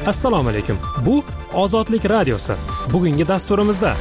Assalomu alaykum. Bu Ozodlik radiosi. Bugungi dasturimizda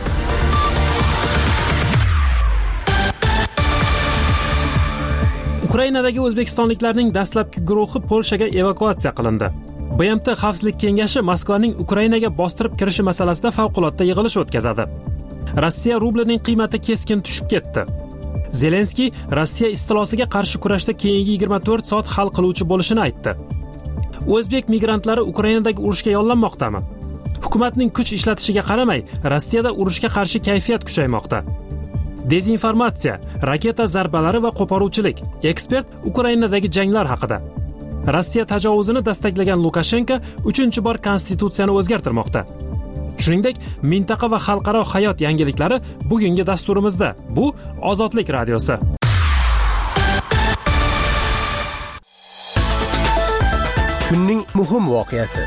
Ukrainadagi o'zbekistonliklarning dastlabki guruhi Polshaga evakuatsiya qilindi. BMT Xavfsizlik kengashi Moskvaning Ukrainaga bostirib kirishi masalasida favqulodda yig'ilish o'tkazadi. Rossiya rublining qiymati keskin tushib ketdi. Zelenskiy Rossiya istilosiga qarshi kurashda keyingi 24 soat hal qiluvchi bo'lishini aytdi. O'zbek migrantlari Ukrainadagi urushga yollanmoqdami? Hukumatning kuch ishlatishiga qaramay, Rossiyada urushga qarshi kayfiyat kuchaymoqda. Dezinformatsiya, raketa zarbalari va qo'poruvchilik. Ekspert Ukrainadagi janglar haqida. Rossiya tajovuzini dastaqlagan Lukashenko 3-bor konstitutsiyani o'zgartirmoqda. Shuningdek, mintaqa va xalqaro hayot yangiliklari bugungi dasturimizda. Bu Ozodlik radiosi. Kunning muhim voqeasi.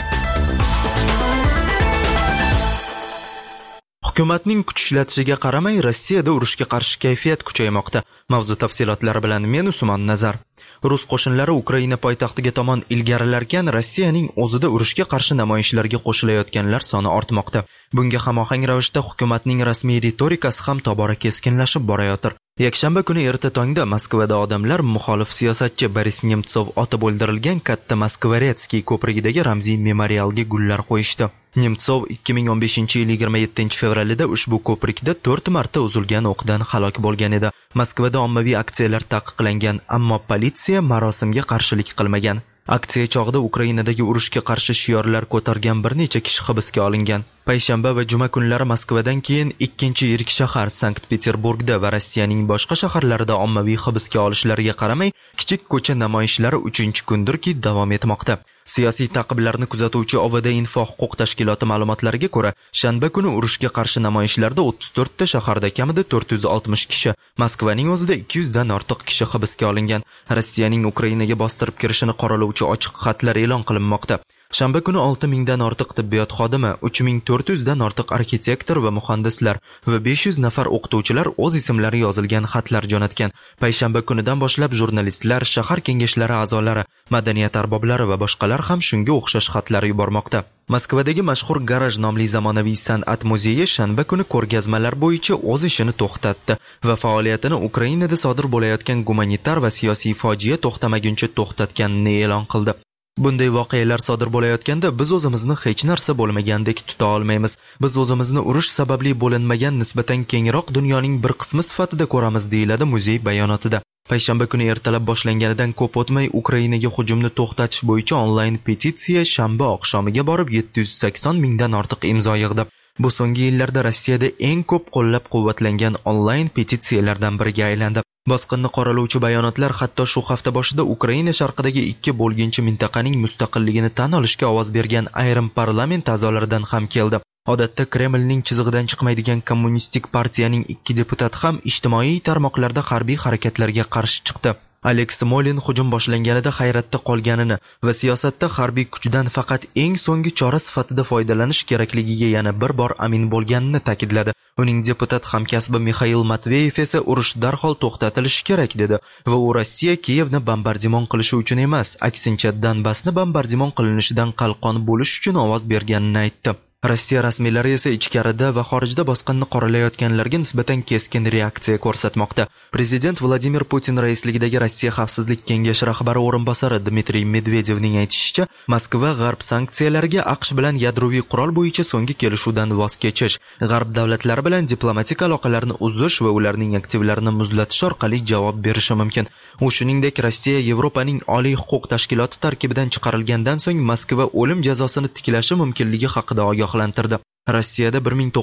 Hukumatning kuch ishlatishiga qaramay, Rossiyada urushga qarshi kayfiyat kuchaymoqda. Mavzu tafsilotlari bilan men Usmon Nazar. Rus qo'shinlari Ukraina poytaxtiga tomon ilgarilarkan, Rossiyaning o'zida urushga qarshi namoyishlarga qo'shilayotganlar soni ortmoqda. Bunga hamohang ravishda hukumatning rasmiy ritorikasi ham tobora keskinlashib borayotir. Yakshanba kuni erta tongda Moskvada odamlar muxolif siyosatchi Boris Nemtsov otib o'ldirilgan katta Moskvaretskiy ko'prigidagi ramziy memorialga gullar qo'yishdi. Nemtsov 2015-yil 27-fevralida ushbu ko'prikda 4 marta uzilgan o'qdan halok bo'lgan edi. Moskvada ommaviy aksiyalar taqiqlangan, ammo politsiya marosimga qarshilik qilmagan. Aksiya chog'ida Ukrainadagi urushga qarshi shiorlar ko'targan bir necha kishi hibsga olingan. Payshanba va juma kunlari Moskvadan keyin ikkinchi yirik shahar Sankt-Peterburgda va Rossiyaning boshqa shaharlarida ommaviy hibsga olishlariga qaramay, kichik ko'cha namoyishlari 3-kundirki davom etmoqda. Siyosiy ta'qiblarni kuzatuvchi OVD Info huquq tashkiloti ma'lumotlariga ko'ra, shanba kuni urushga qarshi namoyishlarda 34 ta shaharda kamida 460 kishi, Moskvaning o'zida 200 dan ortiq kishi hibsga olingan. Rossiyaning Ukrainaga bostirib kirishini qoralovchi ochiq xatlar e'lon qilinmoqda. Shanba kuni 6000 dan ortiq tibbiyot xodimi, 3400 dan ortiq arxitektor va muhandislar va 500 nafar o'qituvchilar o'z ismlari yozilgan xatlar jo'natgan. Payshanba kunidan boshlab jurnalistlar, shahar kengashlari a'zolari, madaniyat arboblari va boshqalar ham shunga o'xshash xatlar yubormoqda. Moskvadagi mashhur garaj nomli zamonaviy san'at muzeyi shanba kuni ko'rgazmalar bo'yicha o'z ishini to'xtatdi va faoliyatini Ukrainada sodir bo'layotgan gumanitar va siyosiy fojia to'xtamaguncha to'xtatganini e'lon qildi. Bunday voqealar sodir bo'layotganda biz o'zimizni hech narsa bo'lmagandek tuta olmaymiz. Biz o'zimizni urush sababli bo'linmagan nisbatan kengroq dunyoning bir qismi sifatida ko'ramiz, deyiladi muzey bayonotida. Payshanba kuni ertalab boshlanganidan ko'p o'tmay Ukrainaga hujumni to'xtatish bo'yicha onlayn petitsiya shanba oqshomiga borib 780 mingdan ortiq imzo yig'di. Bu so'nggi yillarda Rossiyada eng ko'p qo'llab-quvvatlangan onlayn petitsiyalardan biriga aylandi. Bosqinni qoralovchi bayonotlar hatto shu hafta boshida Ukraina sharqidagi 2 bo'lginchi mintaqaning mustaqilligini tan olishga ovoz bergan ayrim parlament a'zolaridan ham keldi. Odatda Kremlning chizig'idan chiqmaydigan kommunistik partiyaning 2 deputati ham ijtimoiy tarmoqlarda harbiy harakatlarga qarshi chiqdi. Alex Smolin hujum boshlanganida hayratda qolganini va siyosatda harbiy kuchdan faqat eng so'nggi chora sifatida foydalanish kerakligiga yana bir bor amin bo'lganini ta'kidladi. Uning deputat hamkasbi Mikhail Matveyev esa urush darhol to'xtatilishi kerak dedi va u Rossiya Kiyevni bombardimon qilishi uchun emas, aksincha Donbassni bombardimon qilinishidan qalqon bo'lish uchun ovoz berganini aytdi. Rossiya rasmiylari esa ichkarida va xorijda bosqinni qoralayotganlarga nisbatan keskin reaksiya ko'rsatmoqda. Prezident Vladimir Putin raisligidagi Rossiya Xavfsizlik kengashi rahbari o'rinbosari Dmitriy Medvedevning aytishicha, Moskva g'arb sanksiyalariga AQSh bilan yadroviy qurol bo'yicha so'nggi kelishuvdan voz kechish, g'arb davlatlari bilan diplomatik aloqalarni uzish va ularning aktivlarini muzlatish orqali javob berishi mumkin. U shuningdek, Rossiya Yevropaning oliy huquq tashkiloti tarkibidan chiqarilgandan so'ng Moskva o'lim jazosini tiklashi mumkinligi haqida ogohlantirdi. Rossiyada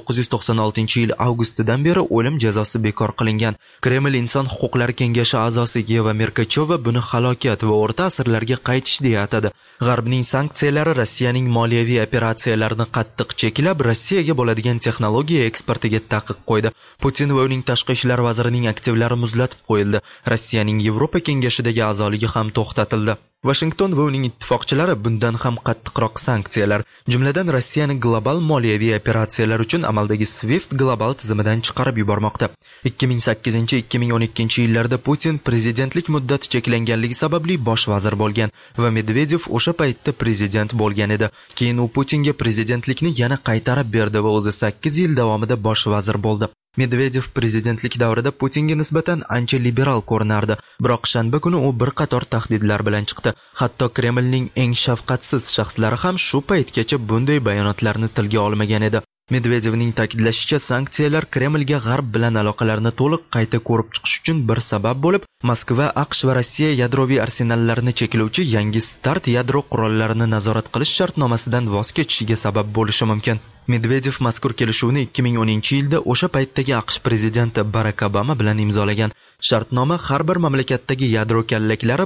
1996-yil avgustidan beri o'lim jazosi bekor qilingan. Kreml Inson huquqlari kengashi a'zosi Yeva Merkachova buni halokat va o'rta asrlarga qaytish deya atadi. G'arbning sanksiyalari Rossiyaning moliyaviy operatsiyalarini qattiq cheklab, Rossiyaga bo'ladigan texnologiya eksportiga taqiq qo'ydi. Putin va uning tashqi ishlar vazirining aktivlari muzlatib qo'yildi. Rossiyaning Yevropa kengashidagi a'zoligi ham to'xtatildi. Washington va uning ittifoqchilari bundan ham qattiqroq sanksiyalar, jumladan Rossiyani global moliyaviy operatsiyalar uchun amaldagi SWIFT global tizimidan chiqarib yubormoqda. 2008-2012 yillarda Putin prezidentlik muddati cheklanganligi sababli bosh vazir bo'lgan va Medvedev o'sha paytda prezident bo'lgan edi. Keyin u Putinga prezidentlikni yana qaytarib berdi va o'zi 8 yil davomida bosh vazir bo'ldi. Medvedev prezidentlik davrida Putinga nisbatan ancha liberal ko'rinardi, biroq shanba kuni u bir qator tahdidlar bilan chiqdi. Hatto Kremlning eng shafqatsiz shaxslari ham shu paytgacha bunday bayonotlarni tilga olmagan edi. Medvedevning ta'kidlashicha, sanksiyalar Kremlga G'arb bilan aloqalarni to'liq qayta ko'rib chiqish uchun bir sabab bo'lib, Moskva, AQSh va Rossiya yadroviy arsenallarini cheklovchi yangi START yadro qurollarini nazorat qilish shartnomasidan voz kechishiga sabab bo'lishi mumkin. Medvedev mazkur kelishuvni 2010-yilda o'sha paytdagi AQSh prezidenti Barack Obama bilan imzolagan. Shartnoma har bir mamlakatdagi yadro kallaklari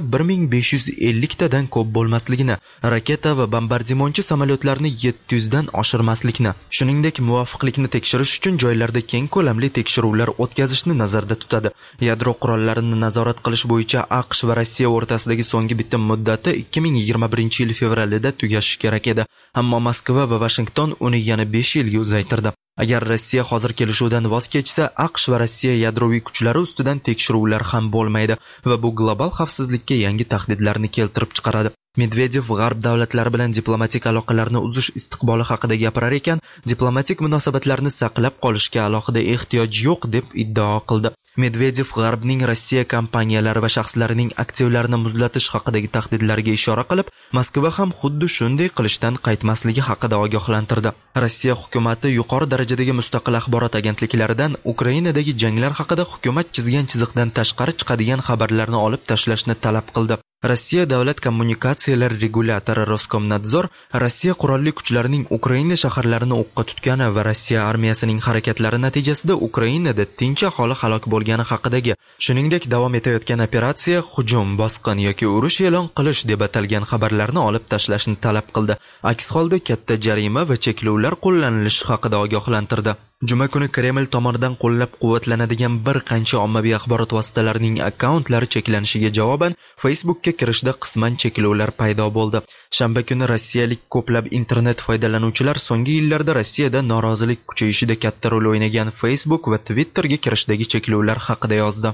1550 tadan ko'p bo'lmasligini, raketa va bombardimonchi samolyotlarni 700 dan oshirmaslikni, shuningdek muvofiqlikni tekshirish uchun joylarda keng ko'lamli tekshiruvlar o'tkazishni nazarda tutadi. Yadro qurollarini nazorat qilish bo'yicha AQSh va Rossiya o'rtasidagi so'nggi bitim muddati 2021-yil fevralida tugashi kerak edi, ammo Moskva va Washington uni yana 5 yilga uzaytirdi. Agar Rossiya hozir kelishuvdan voz kechsa, AQSh va Rossiya yadroviy kuchlari ustidan tekshiruvlar ham bo'lmaydi va bu global xavfsizlikka yangi tahdidlarni keltirib chiqaradi. Medvedev G'arb davlatlari bilan diplomatik aloqalarni uzish istiqboli haqida gapirar ekan, diplomatik munosabatlarni saqlab qolishga alohida ehtiyoj yo'q deb iddao qildi. Medvedev G'arbning Rossiya kompaniyalari va shaxslarining aktivlarini muzlatish haqidagi tahdidlarga ishora qilib, Moskva ham xuddi shunday qilishdan qaytmasligi haqida ogohlantirdi. Rossiya hukumatı yuqori darajadagi mustaqil axborot agentliklaridan Ukrainadagi janglar haqida hukumat chizgan chiziqdan tashqari chiqadigan xabarlarni olib tashlashni talab qildi. Rossiya davlat kommunikatsiyalar regulyatori Roskomnadzor Rossiya qurolli kuchlarining Ukraina shaharlarini o'qqa tutgani va Rossiya armiyasining harakatlari natijasida Ukrainada tinch aholi halok bo'lgani haqidagi, shuningdek davom etayotgan operatsiya, hujum, bosqin yoki urush e'lon qilish deb atalgan xabarlarni olib tashlashni talab qildi. Aks holda katta jarima va cheklovlar qo'llanilishi haqida ogohlantirdi. Juma kuni Kreml tomonidan qo'llab-quvvatlanadigan bir qancha ommaviy axborot vositalarining akkauntlari cheklanishiga javoban Facebookka kirishda qisman cheklovlar paydo bo'ldi. Shanba kuni rossiyalik ko'plab internet foydalanuvchilar so'nggi yillarda Rossiyada norozilik kuchayishida katta rol o'ynagan Facebook va Twitterga kirishdagi cheklovlar haqida yozdi.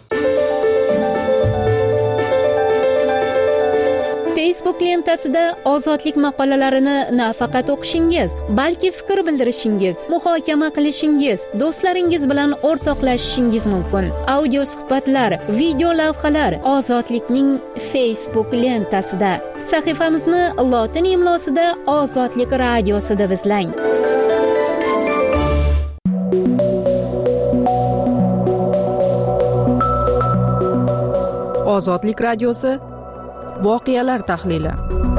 Facebook lentasida ozodlik maqolalarini nafaqat o'qishingiz, balki fikr bildirishingiz, muhokama qilishingiz, do'stlaringiz bilan o'rtoqlashishingiz mumkin. Audio suhbatlar, video lavhalar ozodlikning Facebook lentasida. Sahifamizni lotin imlosida Ozodlik radiosi deb izlang. Ozodlik radiosi voqealar tahlili.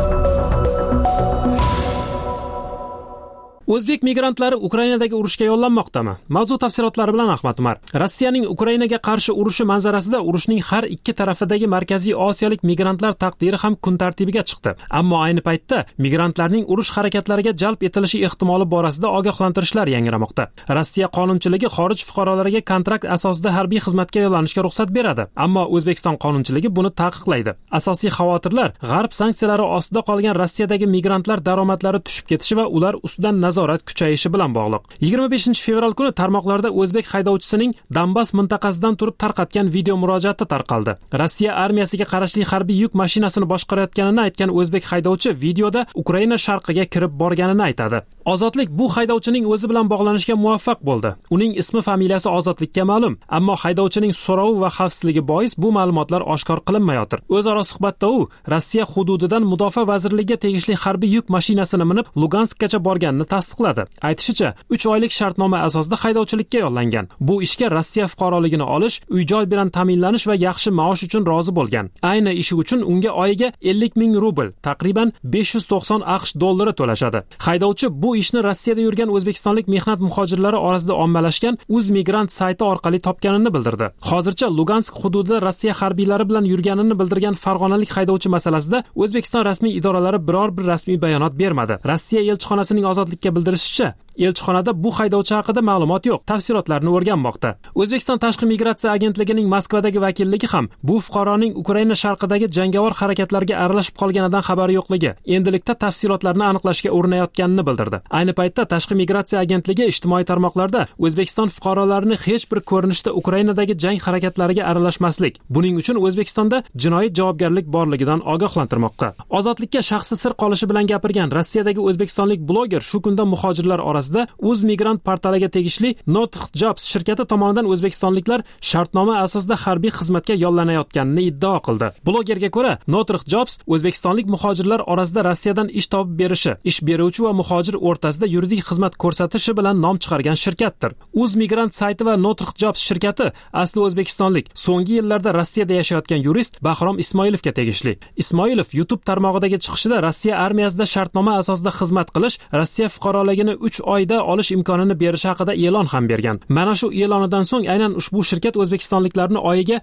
O'zbek migrantlari Ukrainadagi urushga yo'llanmoqdami? Mavzu tafsilotlari bilan Ahmad Umar. Rossiyaning Ukrainaga qarshi urushi manzarasida urushning har ikki tarafidagi Markaziy Osiyolik migrantlar taqdiri ham kun tartibiga chiqdi. Ammo ayni paytda migrantlarning urush harakatlariga jalb etilishi ehtimoli borasida ogohlantirishlar yangramoqda. Rossiya qonunchiligi xorij fuqarolariga kontrakt asosida harbiy xizmatga yo'llanishga ruxsat beradi, ammo O'zbekiston qonunchiligi buni taqiqlaydi. Asosiy xavotirlar G'arb sanksiyalari ostida qolgan Rossiyadagi migrantlar daromadlari tushib ketishi va ular ustidan nazorat kuchayishi bilan bog'liq. 25-fevral kuni tarmoqlarda o'zbek haydovchisining Donbass mintaqasidan turib tarqatgan video murojaati tarqaldi. Rossiya armiyasiga qarashli harbiy yuk mashinasini boshqarayotganini aytgan o'zbek haydovchi videoda Ukraina sharqiga kirib borganini aytadi. Ozodlik bu haydovchining o'zi bilan bog'lanishga muvaffaq bo'ldi. Uning ismi, familiyasi Ozodlikka ma'lum, ammo haydovchining so'rovi va xavfsizligi bois bu ma'lumotlar oshkor qilinmayotir. O'zaro suhbatda u Rossiya hududidan Mudofaa vazirligiga tegishli harbiy yuk mashinasini minib Luganskgacha borganini tasdiqladi. Aytishicha, 3 oylik shartnoma asosida haydovchilikka yo'llangan. Bu ishga Rossiya fuqaroligini olish, uy-joy bilan ta'minlanish va yaxshi maosh uchun rozi bo'lgan. Ayni ishi uchun unga oyiga 50 ming rubl, taqriban 590 AQSh dollari to'lashadi. Haydovchi bu ishni Rossiyada yurgan o'zbekistonlik mehnat muhojirlari orasida ommalashgan Uzmigrant sayti orqali topganini bildirdi. Hozircha Lugansk hududida Rossiya harbiylari bilan yurganini bildirgan farg'onalik haydovchi masalasida O'zbekiston rasmiy idoralari biror bir rasmiy bayonot bermadi. Rossiya elchixonasining Ozodlikka bildirishicha, Elchixonada bu haydovchi haqida ma'lumot yo'q, tafsilotlarni o'rganmoqda. O'zbekiston Tashqi migratsiya agentligining Moskvadagi vakilligi ham bu fuqaroning Ukraina sharqidagi jangovar harakatlarga aralashib qolganidan xabari yo'qligi, endilikda tafsilotlarni aniqlashga urinayotganini bildirdi. Ayni paytda Tashqi migratsiya agentligi ijtimoiy tarmoqlarda O'zbekiston fuqarolarini hech bir ko'rinishda Ukrainadagi jang harakatlariga aralashmaslik, buning uchun O'zbekistonda jinoiy javobgarlik borligidan ogohlantirmoqda. Ozodlikka shaxsi sir qolishi bilan gapirgan Rossiyadagi o'zbekistonlik bloger shu kunda muhojirlar orasida Uzmigrant portaliga tegishli North Jobs shirkati tomonidan o'zbekistonliklar shartnoma asosida harbiy xizmatga yollanayotganini iddao qildi. Blogerga ko'ra, North Jobs o'zbekistonlik muhojirlar orasida Rossiyadan ish topib berishi, ish beruvchi va muhojir o'rtasida yuridik xizmat ko'rsatishi bilan nom chiqargan shirkatdir. Uzmigrant sayti va North Jobs shirkati asli o'zbekistonlik, so'nggi yillarda Rossiyada yashayotgan yurist Bahrom Ismoilovga tegishli. Ismoilov YouTube tarmog'idagi chiqishida Rossiya armiyasida shartnoma asosida xizmat qilish, Rossiya fuqaroligini 3 oyda olish imkonini berishi haqida e'lon ham bergan. Mana shu e'lonidan so'ng aynan ushbu shirkat o'zbekistonliklarni oyiga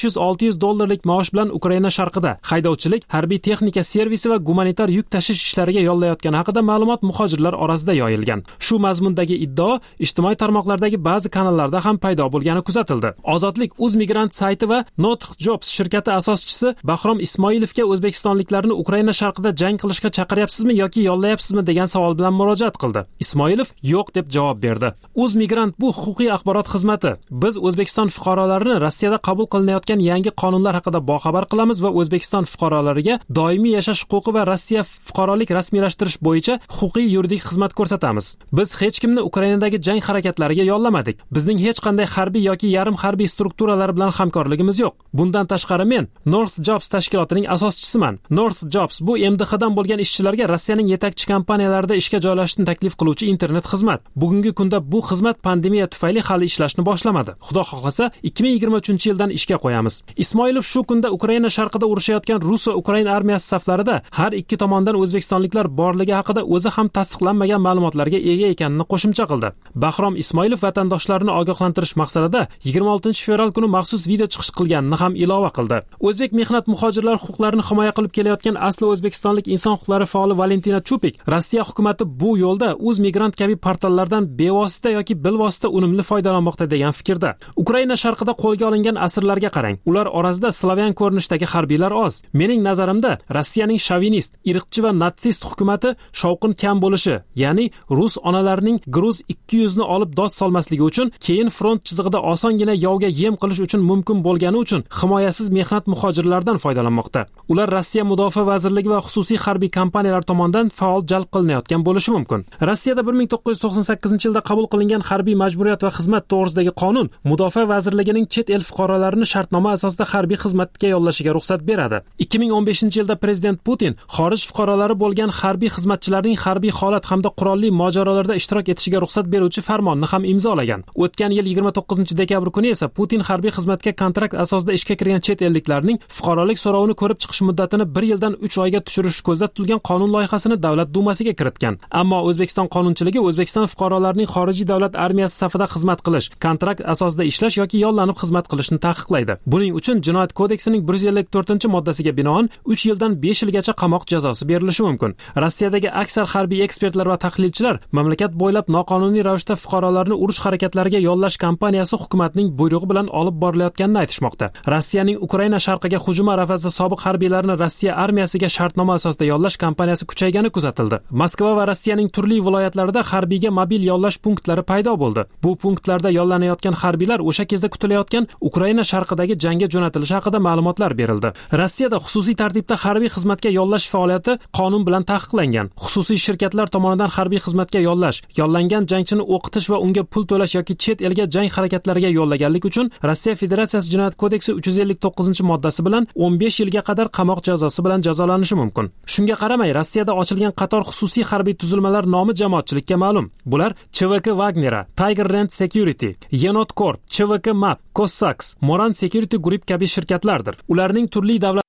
$500-600 maosh bilan Ukraina sharqida haydovchilik, harbiy texnika servisi va gumanitar yuk tashish ishlariga yollayotgani haqida ma'lumot muhojirlar orasida yoyilgan. Shu mazmundagi iddao ijtimoiy tarmoqlardagi ba'zi kanallarda ham paydo bo'lgani kuzatildi. Ozodlik Uzmigrant sayti va North Jobs shirkati asoschisi Bahrom Ismoilovga o'zbekistonliklarni Ukraina sharqida jang qilishga chaqiryapsizmi yoki yollayapsizmi degan savol bilan murojaat qildi. Ismoilov yo'q deb javob berdi. Uzmigrant bu huquqiy axborot xizmati. Biz O'zbekiston fuqarolarini Rossiyada qabul qilinayotgan yangi qonunlar haqida boxabar qilamiz va O'zbekiston fuqarolariga doimiy yashash huquqi va Rossiya fuqarolik rasmiylashtirish bo'yicha huquqiy yuridik xizmat ko'rsatamiz. Biz hech kimni Ukrainadagi jang harakatlariga yollamadik. Bizning hech qanday harbiy yoki yarim harbiy strukturalar bilan hamkorligimiz yo'q. Bundan tashqari men North Jobs tashkilotining asoschisiman. North Jobs bu MDHdan bo'lgan ishchilarga Rossiyaning yetakchi kompaniyalarida ishga joylashishni taklif qiluvchi internet xizmat. Bugungi kunda bu xizmat pandemiya tufayli hali ishlashni boshlamadi. Xudo xohlasa 2023-yildan ishga qo'yamiz. Ismoilov shu kunda Ukraina sharqida urushayotgan Rus va Ukraina armiyasi saflarida har ikki tomondan o'zbekistonliklar borligi haqida o'zi ham tasdiqlanmagan ma'lumotlarga ega ekanini qo'shimcha qildi. Bahrom Ismoilov vatandoshlarni ogohlantirish maqsadida 26-fevral kuni maxsus video chiqish qilganini ham ilova qildi. O'zbek mehnat muhojirlar huquqlarini himoya qilib kelayotgan asli o'zbekistonlik inson huquqlari faoli Valentina Chupik, Rossiya hukumatı bu yo'lda Uzmigrant kabi portallardan bevosita yoki bilvosita unumli foydalanmoqda degan fikrda. Ukraina sharqida qo'lga olingan asirlarga qarang. Ular orasida slavyan ko'rinishdagi harbiylar oz. Mening nazarimda Rossiyaning shovinist, irqchi va natsist hukumati shovqin kam bo'lishi, ya'ni rus onalarining gruz 200 ni olib dod solmasligi uchun, keyin front chizig'ida osongina yovga yem qilish uchun mumkin bo'lgani uchun himoyasiz mehnat muhojirlardan foydalanmoqda. Ular Rossiya Mudofaa vazirligi va xususiy harbiy kompaniyalar tomonidan faol jalb qilinayotgan bo'lishi mumkin. Rossiyada 1998-yilda qabul qilingan harbiy majburiyat va xizmat to'g'risidagi qonun Mudofaa vazirligining chet el fuqarolarini shartnoma asosida harbiy xizmatga yollashiga ruxsat beradi. 2015-yilda prezident Putin xorij fuqarolari bo'lgan harbiy xizmatchilarning harbiy holat hamda qurolli mojarolarda ishtirok etishiga ruxsat beruvchi farmonni ham imzolagan. O'tgan yil 29-dekabr kuni esa Putin harbiy xizmatga kontrakt asosida ishga kirgan chet elliklarning fuqarolik so'rovini ko'rib chiqish muddatini 1 yildan 3 oyga tushirish ko'zda tutilgan qonun loyihasini Davlat dumasiga kiritgan. Ammo O'zbekiston qonunchiligi O'zbekiston fuqarolarining xorijiy davlat armiyasi safida xizmat qilish, kontrakt asosida ishlash yoki yollanib xizmat qilishni taqiqlaydi. Buning uchun Jinoyat kodeksining 154-moddasiga binoan 3 yildan 5 yilgacha qamoq jazosi berilishi mumkin. Rossiyadagi aksar harbiy ekspertlar va tahlilchilar mamlakat bo'ylab noqonuniy ravishda fuqarolarni urush harakatlariga yollash kampaniyasi hukumatning buyrug'i bilan olib borilayotganini aytishmoqda. Rossiyaning Ukraina sharqiga hujum arafasida sobiq harbiylarni Rossiya armiyasiga shartnoma asosida yollash kampaniyasi kuchaygani kuzatildi. Moskva va Rossiyaning turli viloyatlarida harbiyga mobil yollash punktlari paydo bo'ldi. Bu punktlarda yollanayotgan harbiylar o'sha kezda kutilayotgan Ukraina sharqidagi jangga jo'natilishi haqida ma'lumotlar berildi. Rossiyada xususiy tartibda harbiy xizmatga yollash faoliyati qonun bilan taqiqlangan. Xususiy shirkatlar tomonidan harbiy xizmatga yollash, yollangan jangchini o'qitish va unga pul to'lash yoki chet elga jang harakatlariga yollaganlik uchun Rossiya Federatsiyasi Jinoyat kodeksi 359-moddasi bilan 15 yilga qadar qamoq jazosi bilan jazolanishi mumkin. Shunga qaramay, Rossiyada ochilgan qator xususiy harbiy tuzilmalar nomi jamoatchilikka ma'lum. Bular CVK Wagnera, Tiger Rent Security, Yenot Corp, CVK Map, Cossacks, Moran Security Group kabi shirkatlardir. Ularning turli davlat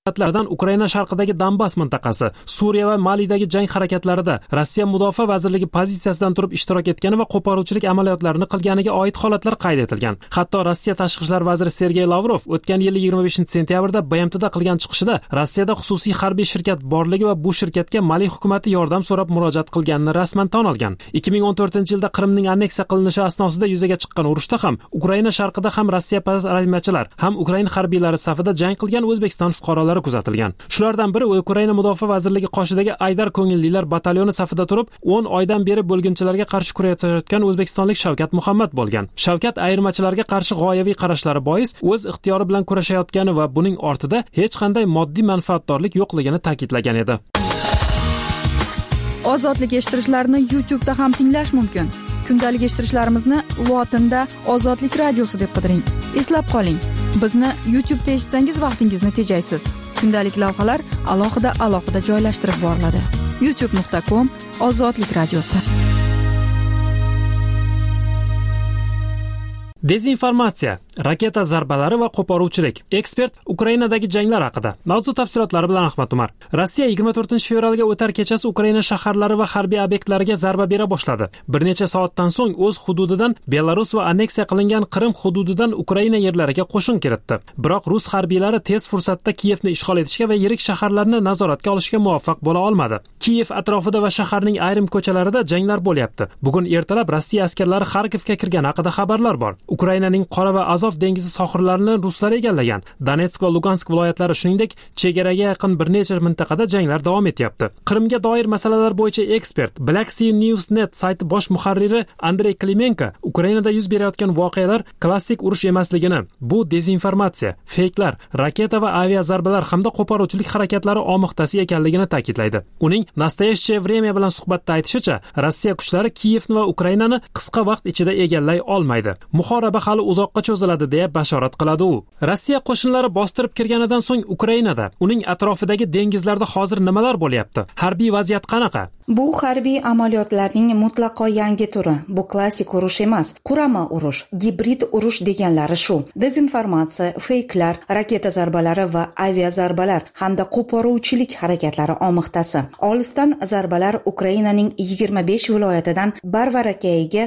Ukraina sharqidagi Donbass mintaqasi, Suriya va Malidagi jang harakatlarida Rossiya mudofaa vazirligi pozitsiyasidan turib ishtirok etgani va qo'poruvchilik amaliyotlarini qilganiga oid holatlar qayd etilgan. Hatto Rossiya tashqi ishlar vaziri Sergey Lavrov o'tgan yil 25-sentyabrda BMTda qilgan chiqishida Rossiyada xususiy harbiy shirkat borligi va bu shirkatga Mali hukumati yordam so'rab murojaat qilganini rasman tan olgan. 2014-yilda Qrimning anneksiya qilinishi asnosida yuzaga chiqqan urushda ham Ukraina sharqida ham Rossiya armiyachilar, ham Ukraina harbiylari safida jang qilgan O'zbekiston fuqarolari kuzatilgan. Shulardan biri Ukraina mudofaa vazirligi qoshidagi Aydar ko'ngillilar batalyoni safida turib, 10 oydan beri bo'lginchilarga qarshi kurashayotgan o'zbekistonlik Shavkat Muhammad bo'lgan. Shavkat ayirmachilarga qarshi g'oyaviy qarashlari bois o'z ixtiyori bilan kurashayotgani va buning ortida hech qanday moddiy manfaatdorlik yo'qligini ta'kidlagan edi. Ozodlik eshittirishlarni YouTube'da ham tinglash mumkin. Kundalik eshittirishlarimizni lotinda Ozodlik radiosi deb qidiring. Eslab qoling, bizni YouTube'da eshitsangiz vaqtingizni tejaysiz. Kundalik lavhalar alohida joylashtirib boriladi. youtube.com/ozodlik radiosi. Dezinformatsiya, raketa zarbalari va qo'poruvchilik. Ekspert Ukrainadagi janglar haqida. Mavzu tafsilotlari bilan Ahmad Umar. Rossiya 24-fevralga o'tar kechasi Ukraina shaharlari va harbiy obyektlariga zarba bera boshladi. Bir necha soatdan so'ng o'z hududidan Belarus va anneksiya qilingan Qrim hududidan Ukraina yerlariga qo'shin kiritdi. Biroq rus harbiylari tez fursatda Kiyevni ishg'ol etishga va yirik shaharlarni nazoratga olishga muvaffaq bo'la olmadi. Kiyev atrofida va shaharning ayrim ko'chalarida janglar bo'lyapti. Bugun ertalab Rossiya askarlari Xarkovga kirgani haqida xabarlar bor. Ukrainaning Qora va Azov dengizi sohillarini ruslar egallagan. Donetsk va Lugansk viloyatlari shuningdek chegaraga yaqin bir necha mintaqada janglar davom etyapti. Qrimga doir masalalar bo'yicha ekspert Black Sea News.net sayti bosh muharriri Andrey Klimenko Ukrainada yuz berayotgan voqealar klassik urush emasligini, bu dezinformatsiya, feyklar, raketa va avia zarbalar hamda qo'poruvchilik harakatlari omiqtasi ekanligini ta'kidlaydi. Uning Nastoyashcheye время bilan suhbatda aytishicha, Rossiya kuchlari Kiyevni va Ukrainani qisqa vaqt ichida egallay olmaydi. Muhoraba hali uzoqqa cho'ziladi deya bashorat qiladi u. Rossiya qo'shinlari bostirib kirganidan so'ng Ukrainada, uning atrofidagi dengizlarda hozir nimalar bo'lyapti? Harbiy vaziyat qanaqa? Bu harbiy amaliyotlarning mutlaqo yangi turi. Bu klassik urush emas, qurama urush, gibrid urush deganlari shu. Dezinformatsiya, feyklar, raketa zarbalari va avia zarbalar hamda qo'poruvchilik harakatlari omiqtasi. Olisdan zarbalar Ukrainaning 25 viloyatidan Barvarakayiga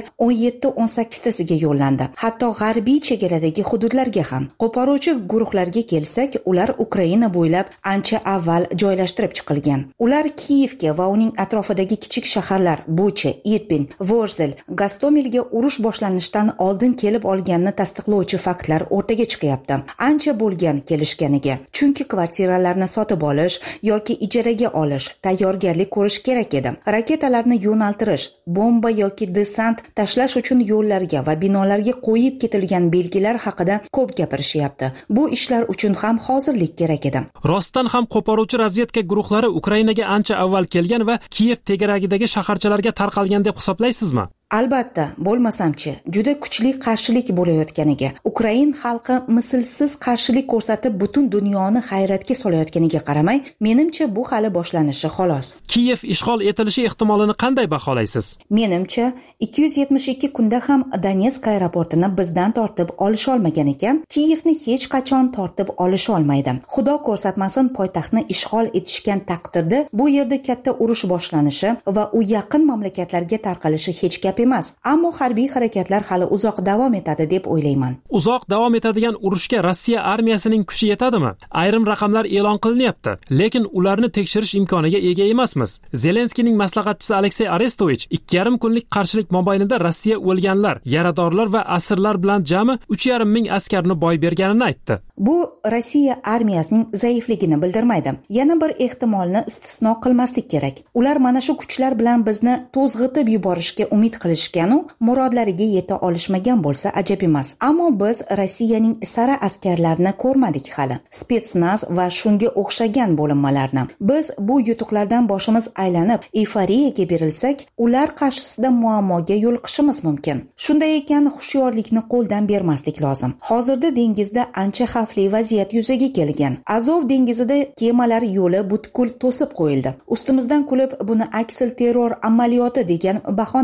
17-18 tasiga yo'llandi. Hatto g'arbiy chegaradagi hududlarga ham. Qo'poruvchi guruhlarga kelsak, ular Ukraina bo'ylab ancha avval joylashtirib chiqilgan. Ular Kiyevga va uning atrofidagi kichik shaharlar Bucha, Irpin, Vorzel, Gostomilga urush boshlanishidan oldin kelib olganini tasdiqlovchi faktlar o'rtaga chiqyapti. Ancha bo'lgan kelishganiga. Chunki kvartiralarni sotib olish yoki ijaraga olish, tayyorgarlik ko'rish kerak edi. Raketalarni yo'naltirish, bomba yoki desant tashlash uchun yo'llarga va binolarga qo'yib ketilgan belgilar haqida ko'p gapirishyapti. Bu ishlar uchun ham hozirlik kerak edi. Rostdan ham qo'poruvchi razvedka guruhlari Ukrainaga ancha avval kelgan va Kiyev tegaragidagi shaharchalarga tarqalgan deb hisoblaysizmi? Albatta, bo'lmasamchi, juda kuchli qarshilik bo'layotganiga, Ukrain xalqi mislsiz qarshilik ko'rsatib butun dunyoni hayratga solayotganiga qaramay, menimcha bu hali boshlanishi xolos. Kiyev ishg'ol etilishi ehtimolini qanday baholaysiz? Menimcha, 272 kunda ham Donetsk aeroportini bizdan tortib olish olmagan ekan, Kiyevni hech qachon tortib olish olmaydi. Xudo ko'rsatmasin, poytaxtni ishg'ol etishgan taqdirda bu yerda katta urush boshlanishi va u yaqin mamlakatlarga tarqalishi hech gap emas, ammo harbiy harakatlar hali uzoq davom etadi deb o'ylayman. Uzoq davom etadigan urushga Rossiya armiyasining kuchi yetadimi? Ayrim raqamlar e'lon qilinyapti, lekin ularni tekshirish imkoniga ega emasmiz. Zelenskiyning maslahatchisi Aleksey Arestovich 2,5 kunlik qarshilik mobaynida Rossiya o'lganlar, yaradorlar va asirlar bilan jami 3,5 ming askarni boy berganini aytdi. Bu Rossiya armiyasining zaifligini bildirmaydi. Yana bir ehtimolni istisno qilmaslik kerak. Ular mana shu kuchlar bilan bizni to'zg'itib yuborishga umid qilishganu murodlariga yeta olishmagan bo'lsa ajab emas. Ammo biz Rossiyaning sara askarlarini ko'rmadik hali. Spetsnaz va shunga o'xshagan bo'linmalarni. Biz bu yutuqlardan boshimiz aylanib, euforiyaga berilsak, ular qarshisida muammoga yo'liqishimiz mumkin. Shunday ekan, hushyorlikni qo'ldan bermaslik lozim. Hozirda dengizda ancha xavfli vaziyat yuzaga kelgan. Azov dengizida kemalar yo'li butkul to'sib qo'yildi. Ustimizdan kulib buni aksil terror amaliyoti degan bahona qilishdi.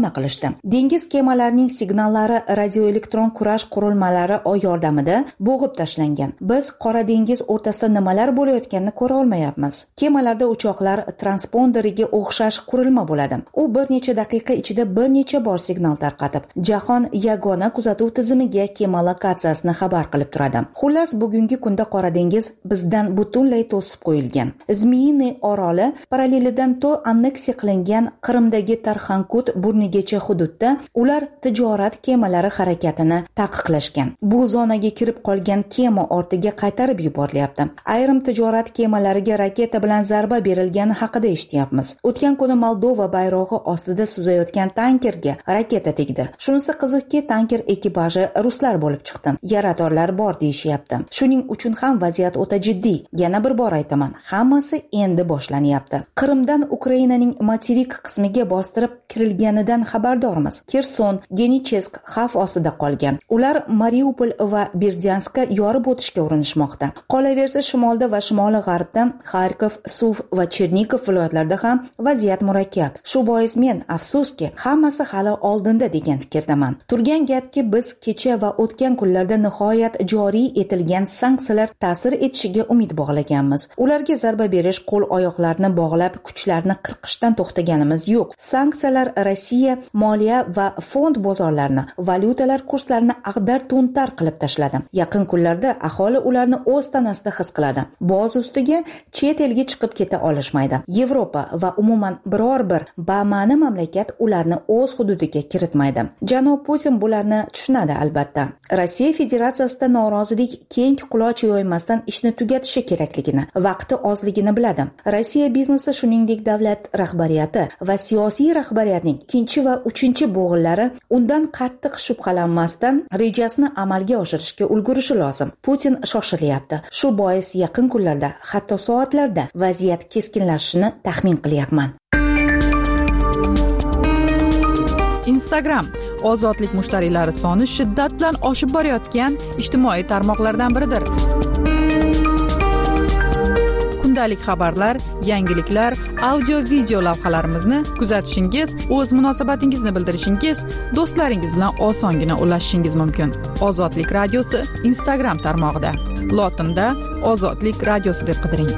Dengiz kemalarining signallari radioelektron kurash qurilmalari yordamida bo'g'ib tashlangan. Biz Qora dengiz o'rtasida nimalar bo'layotganini ko'ra olmayapmiz. Kemalarda uchoqlar transponderiga o'xshash qurilma bo'ladi. U bir necha daqiqa ichida bir necha bor signal tarqatib, jahon yagona kuzatuv tizimiga kema lokatsiyasini xabar qilib turadi. Xullas, bugungi kunda Qora dengiz bizdan butunlay to'sib qo'yilgan. Zmiyiniy oroli parallelidan to anneksiya qilingan Qrimdagi Tarxankut burnigacha hududda ular tijorat kemalari harakatini taqiqlashgan. Bu zonaga kirib qolgan kema ortiga qaytarib yuborilyapti. Ayrim tijorat kemalariga raketa bilan zarba berilgani haqida eshityapmiz. O'tgan kuni Moldova bayrog'i ostida suzayotgan tankerga raketa tegdi. Shunisi qiziqki, tanker ekipaji ruslar bo'lib chiqdi. Yaradorlar bor deyishyapti. Shuning uchun ham vaziyat o'ta jiddiy. Yana bir bor aytaman, hammasi endi boshlanyapti. Qrimdan Ukrainaning materik qismiga bostirib kirilganidan xabardormiz. Kerson, Genichesk xavf ostida qolgan. Ular Mariupol va Berdyanskka yorib o'tishga urinishmoqda. Qolaversa, shimolda va shimoliy g'arbda Xarkov, Suv va Chernigov viloyatlarida ham vaziyat murakkab. Shu bois men afsuski, hammasi hali oldinda degan fikrdaman. Turgan gapki, biz kecha va o'tgan kunlarda nihoyat joriy etilgan sanksiyalar ta'sir etishiga umid bog'laganmiz. Ularga zarba berish, qo'l-oyoqlarni bog'lab, kuchlarni qirqishdan to'xtaganimiz yo'q. Sanksiyalar Rossiya moliya va fond bozorlarini, valyutalar kurslarini ag'dar-to'ntar qilib tashladi. Yaqin kunlarda aholi ularni o'z tanasida his qiladi. Boz ustiga chet elga chiqib keta olishmaydi. Yevropa va umuman biror bir bama'ni mamlakat ularni o'z hududiga kiritmaydi. Janob Putin bularni tushunadi albatta. Rossiya Federatsiyasida norozilik keng quloch yoymasdan ishni tugatishi kerakligini, vaqti ozligini biladi. Rossiya biznesi, shuningdek davlat rahbariyati va siyosiy rahbariyatning ikkinchi va uchinchi bo'g'inlari undan qattiq shubhalanmasdan rejasini amalga oshirishga ulgurishi lozim. Putin shoshilyapti. Shu bois yaqin kunlarda, hatto soatlarda vaziyat keskinlashishini taxmin qilyapman. Instagram ozodlik mushtariylari soni shiddat bilan oshib borayotgan ijtimoiy tarmoqlardan biridir. Kundalik xabarlar, yangiliklar, audio-video lavhalarimizni kuzatishingiz, o'z munosabatingizni bildirishingiz, do'stlaringiz bilan osongina ulashishingiz mumkin. Ozodlik radiosi Instagram tarmog'ida. Lotinda Ozodlik radiosi deb qidiring.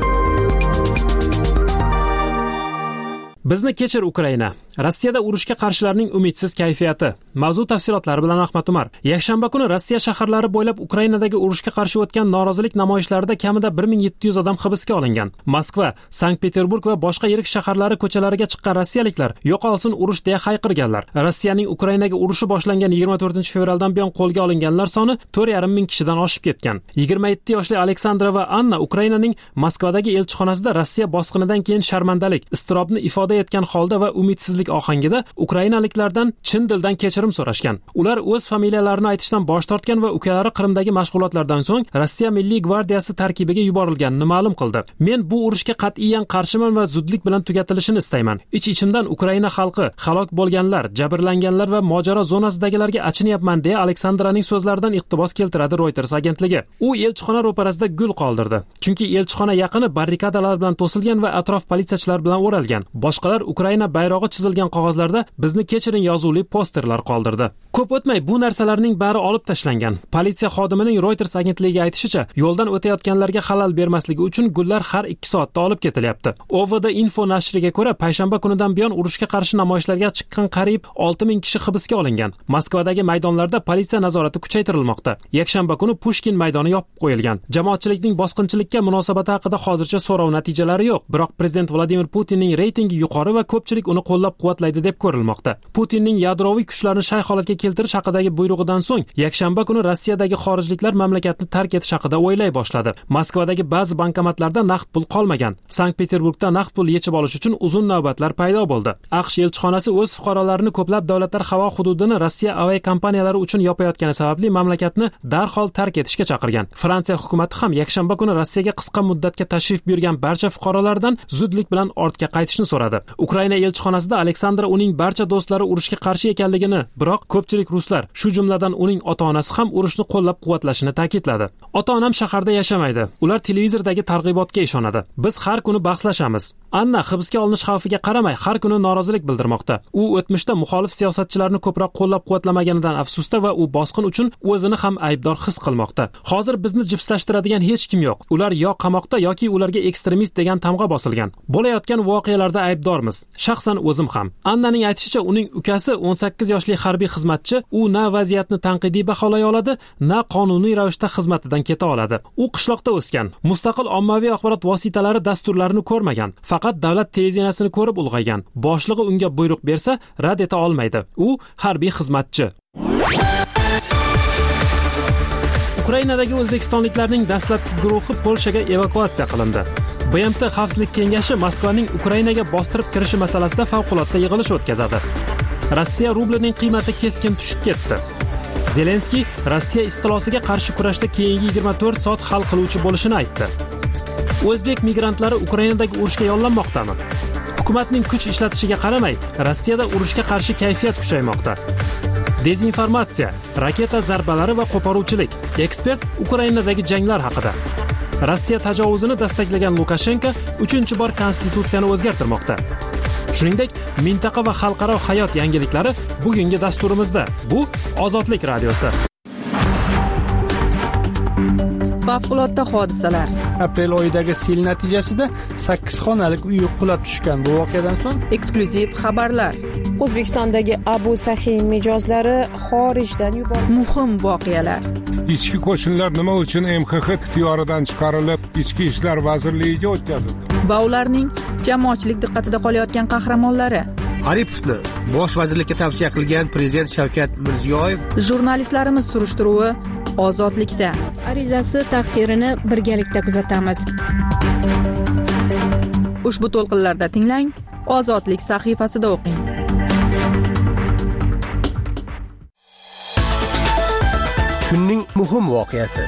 Bizni kechir Ukraina. Rossiyada urushga qarshilarning umidsiz kayfiyati. Mavzu tafsilotlari bilan Ahmad Umar. Yakshanba kuni Rossiya shaharlari bo'ylab Ukrainadagi urushga qarshi o'tgan norozilik namoyishlarida kamida 1700 odam hibsga olingan. Moskva, Sankt-Peterburg va boshqa yirik shaharlari ko'chalariga chiqqan rossiyaliklar yo'qolsin urush deya hayqirganlar. Rossiyaning Ukrainaga urushi boshlangan 24-fevraldan buyon qo'lga olinganlar soni 4,5 ming kishidan oshib ketgan. 27 yoshli Aleksandra va Anna Ukrainaning Moskvadagi elchixonasida Rossiya bosqinidan keyin sharmandalik, iztirobni ifoda etgan holda va umidsizlik ohangida ukrainaliklardan chin dildan kechirim so'rashgan. Ular o'z familiyalarini aytishdan bosh tortgan va ukalari Qrimdagi mashg'ulotlardan so'ng Rossiya Milliy gvardiyasi tarkibiga yuborilganini ma'lum qildi. Men bu urushga qat'iyan qarshiman va zudlik bilan tugatilishini istayman. Ich-ichimdan Ukraina xalqi, halok bo'lganlar, jabrlanganlar va mojaro zonasidagilarga achinyapman deya Aleksandraning so'zlaridan iqtibos keltiradi Reuters agentligi. U elchixona ro'parasida gul qoldirdi. Chunki elchixona yaqini barrikadalar bilan to'silgan va atrof politsiyachilar bilan o'ralgan. Boshqalar Ukraina bayrog'i chizilgan qog'ozlarda bizni kechiring yozuvli posterlar qoldirdi. Ko'p o'tmay bu narsalarning bari olib tashlangan. Politsiya xodimining Reuters agentligiga aytishicha, yo'ldan o'tayotganlarga xalal bermasligi uchun gullar har 2 soatda olib ketilyapti. OVD Info nashriga ko'ra, payshanba kunidan buyon urushga qarshi namoyishlarga chiqqan qariyb 6000 kishi hibsga olingan. Moskvadagi maydonlarda politsiya nazorati kuchaytirilmoqda. Yakshanba kuni Pushkin maydoni yopib qo'yilgan. Jamoatchilikning bosqinchilikka munosabati haqida hozircha so'rov natijalari yo'q. Biroq prezident Vladimir Putinning reytingi yuqori va ko'pchilik uni qo'llab-quvvatlaydi deb ko'rilmoqda. Putinning yadroviy kuchlarni shay holatga keltirish haqidagi buyrug'idan so'ng yakshanba kuni Rossiyadagi xorijliklar mamlakatni tark etish haqida o'ylay boshladi. Moskvadagi ba'zi bankomatlarda naqd pul qolmagan. Sankt-Peterburgda naqd pul yechib olish uchun uzun navbatlar paydo bo'ldi. AQSh elchixonasi o'z fuqarolarini ko'plab davlatlar havo hududini Rossiya aviakompaniyalari uchun yopayotgani sababli mamlakatni darhol tark etishga chaqirgan. Fransiya hukumatı ham yakshanba kuni Rossiyaga qisqa muddatga tashrif buyurgan barcha fuqarolardan zudlik bilan ortga qaytishni so'radi. Ukraina elchixonasida Aleksandra uning barcha do'stlari urushga qarshi ekanligini, biroq ko'pchilik ruslar, shu jumladan uning ota-onasi ham urushni qo'llab-quvvatlashini ta'kidladi. Ota-onam shaharda yashamaydi. Ular televizordagi targ'ibotga ishonadi. Biz har kuni bahslashamiz. Anna hibsga olinish xavfiga qaramay har kuni norozilik bildirmoqda. U o'tmishda muxolif siyosatchilarni ko'proq qo'llab-quvvatlamaganidan afsusda va u bosqin uchun o'zini ham aybdor his qilmoqda. Hozir bizni jipslashtiradigan hech kim yo'q. Ular yo qamoqda yoki ularga ekstremist degan tamg'a bosilgan. Bo'layotgan voqealarda aybdormiz. Shaxsan o'zim ham. Annaning aytishicha, uning ukasi 18 yoshli harbiy xizmatchi, u na vaziyatni tanqidiy baholay oladi, na qonuniy ravishda xizmatidan keta oladi. U qishloqda o'sgan, mustaqil ommaviy axborot vositalari dasturlarini ko'rmagan, faqat davlat televideniyasini ko'rib ulg'aygan. Boshlig'i unga buyruq bersa, rad eta olmaydi. U harbiy xizmatchi. Ukrainadagi o'zbekistonliklarning dastlabki guruhi Polshaga evakuatsiya qilindi. BMT Xavfsizlik kengashi Moskvaning Ukrainaga bostirib kirishi masalasida favqulodda yig'ilish o'tkazadi. Rossiya rublining qiymati keskin tushib ketdi. Zelenskiy Rossiya istilosiga qarshi kurashda keyingi 24 soat hal qiluvchi bo'lishini aytdi. O'zbek migrantlari Ukrainadagi urushga yollanmoqdami? Hukumatning kuch ishlatishiga qaramay, Rossiyada urushga qarshi kayfiyat kuchaymoqda. Dezinformatsiya, raketa zarbalari va qo'poruvchilik. Ekspert Ukrainadagi janglar haqida. Rossiya tajovuzini dastaklagan Lukashenko 3-bor konstitutsiyani o'zgartirmoqda. Shuningdek, mintaqa va xalqaro hayot yangiliklari bugungi dasturimizda. Bu Ozodlik radiosi. Favqulodda hodisalar. Aprel oyidagi sel natijasida 8 xonalik uy qulab tushgan. Bu voqeadan so'ng Eksklyuziv xabarlar. O'zbekistondagi Abu Sahiy mijozlari xorijdan yuborildi. Muhim voqealar. Ichki qo'shinlar nima uchun MXX ixtiyoridan chiqarilib, Ichki ishlar vazirligiga o'tkazildi? Va ularning jamoatchilik diqqatida qolayotgan qahramonlari. Aripovni bosh vazirlikka tavsiya qilgan prezident Shavkat Mirziyoyev. Jurnalistlarimiz surishtiruvi Ozodlikda. Arizasi taqdirini birgalikda kuzatamiz. Ushbu to'lqinlarda tinglang, Ozodlik sahifasida o'qing. Kunning muhim voqeasi.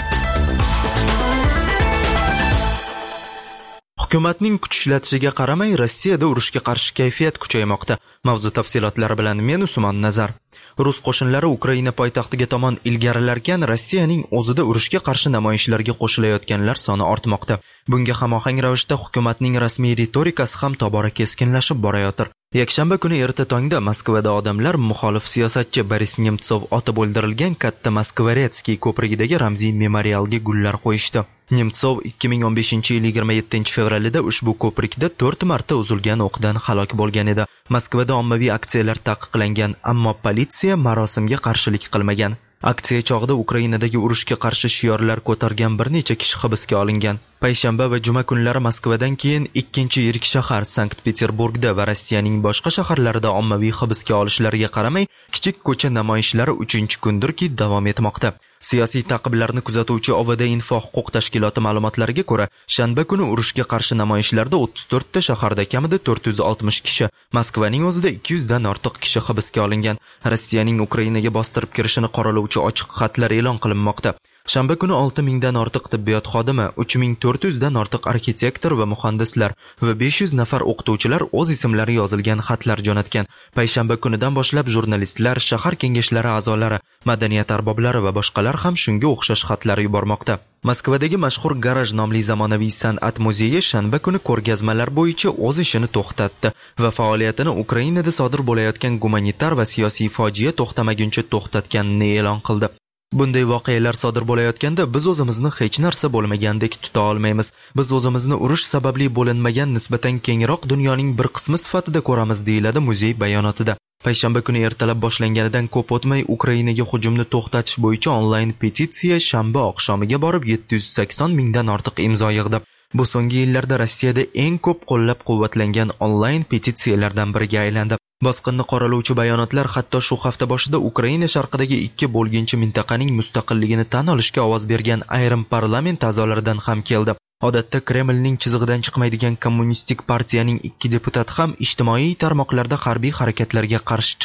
Hukumatning kuch ishlatishiga qaramay Rossiyada urushga qarshi kayfiyat kuchaymoqda. Mavzu tafsilotlari bilan men Usmon Nazar. Rus qo'shinlari Ukraina poytaxtiga tomon ilgarilarkan, Rossiyaning o'zida urushga qarshi namoyishlarga qo'shilayotganlar soni ortmoqda. Bunga hamohang ravishda hukumatning rasmiy ritorikasi ham tobora keskinlashib borayotir. Yakshanba kuni erta tongda Moskvada odamlar muxolif siyosatchi Boris Nemtsov otib o'ldirilgan katta Moskvaretskiy ko'prigidagi ramziy memorialga gullar qo'yishdi. Nemtsov 2015-yil 27-fevralida ushbu ko'prikda 4 marta uzilgan o'qdan halok bo'lgan edi. Moskvada ommaviy aksiyalar taqiqlangan, ammo politsiya marosimga qarshilik qilmagan. Aksiya chog'ida Ukrainadagi urushga qarshi shiorlar ko'targan bir necha kishi hibsga olingan. Payshanba va juma kunlari Moskvadan keyin ikkinchi yirik shahar Sankt-Peterburgda va Rossiyaning boshqa shaharlarida ommaviy hibsga olishlarga qaramay, kichik ko'cha namoyishlari 3-kundirki davom etmoqda. Siyosiy ta'qiblarni kuzatuvchi Ovada Info huquq tashkiloti ma'lumotlariga ko'ra, shanba kuni urushga qarshi namoyishlarda 34 ta shaharda kamida 460 kishi, Moskvaning o'zida 200 dan ortiq kishi hibsga olingan. Rossiyaning Ukrainaga bostirib kirishini qoralovchi ochiq xatlar e'lon qilinmoqda. Shanba kuni 6000 dan ortiq tibbiyot xodimi, 3400 dan ortiq arxitektor va muhandislar va 500 nafar o'qituvchilar o'z ismlari yozilgan xatlar jo'natgan. Payshanba kunidan boshlab jurnalistlar, shahar kengashlari a'zolari, madaniyat arboblari va boshqalar ham shunga o'xshash xatlar yubormoqda. Moskvadagi mashhur Garaj nomli zamonaviy san'at muzeyi shanba kuni ko'rgazmalar bo'yicha o'z ishini to'xtatdi va faoliyatini Ukrainada sodir bo'layotgan gumanitar va siyosiy fojia to'xtamaguncha to'xtatganini e'lon qildi. Bunday voqealar sodir bo'layotganda biz o'zimizni hech narsa bo'lmagandek tuta olmaymiz. Biz o'zimizni urush sababli bo'linmagan nisbatan kengroq dunyoning bir qismi sifatida ko'ramiz, deyiladi muzey bayonotida. Payshanba kuni ertalab boshlanganidan ko'p o'tmay Ukrainaga hujumni to'xtatish bo'yicha onlayn petitsiya shanba oqshomiga borib 780 mingdan ortiq imzo yig'di. Bu so'nggi yillarda Rossiyada eng ko'p qo'llab-quvvatlangan onlayn petitsiyalardan biriga aylandi. Bosqinni qoralovchi bayonotlar hatto shu hafta boshida Ukraina sharqidagi ikki bo'lginchi mintaqaning mustaqilligini tan olishga ovoz bergan ayrim parlament a'zolaridan ham keldi. Odatda Kremlning chizig'idan chiqmaydigan kommunistik partiyaning 2 deputati ham ijtimoiy tarmoqlarda harbiy harakatlarga qarshi chiqdi.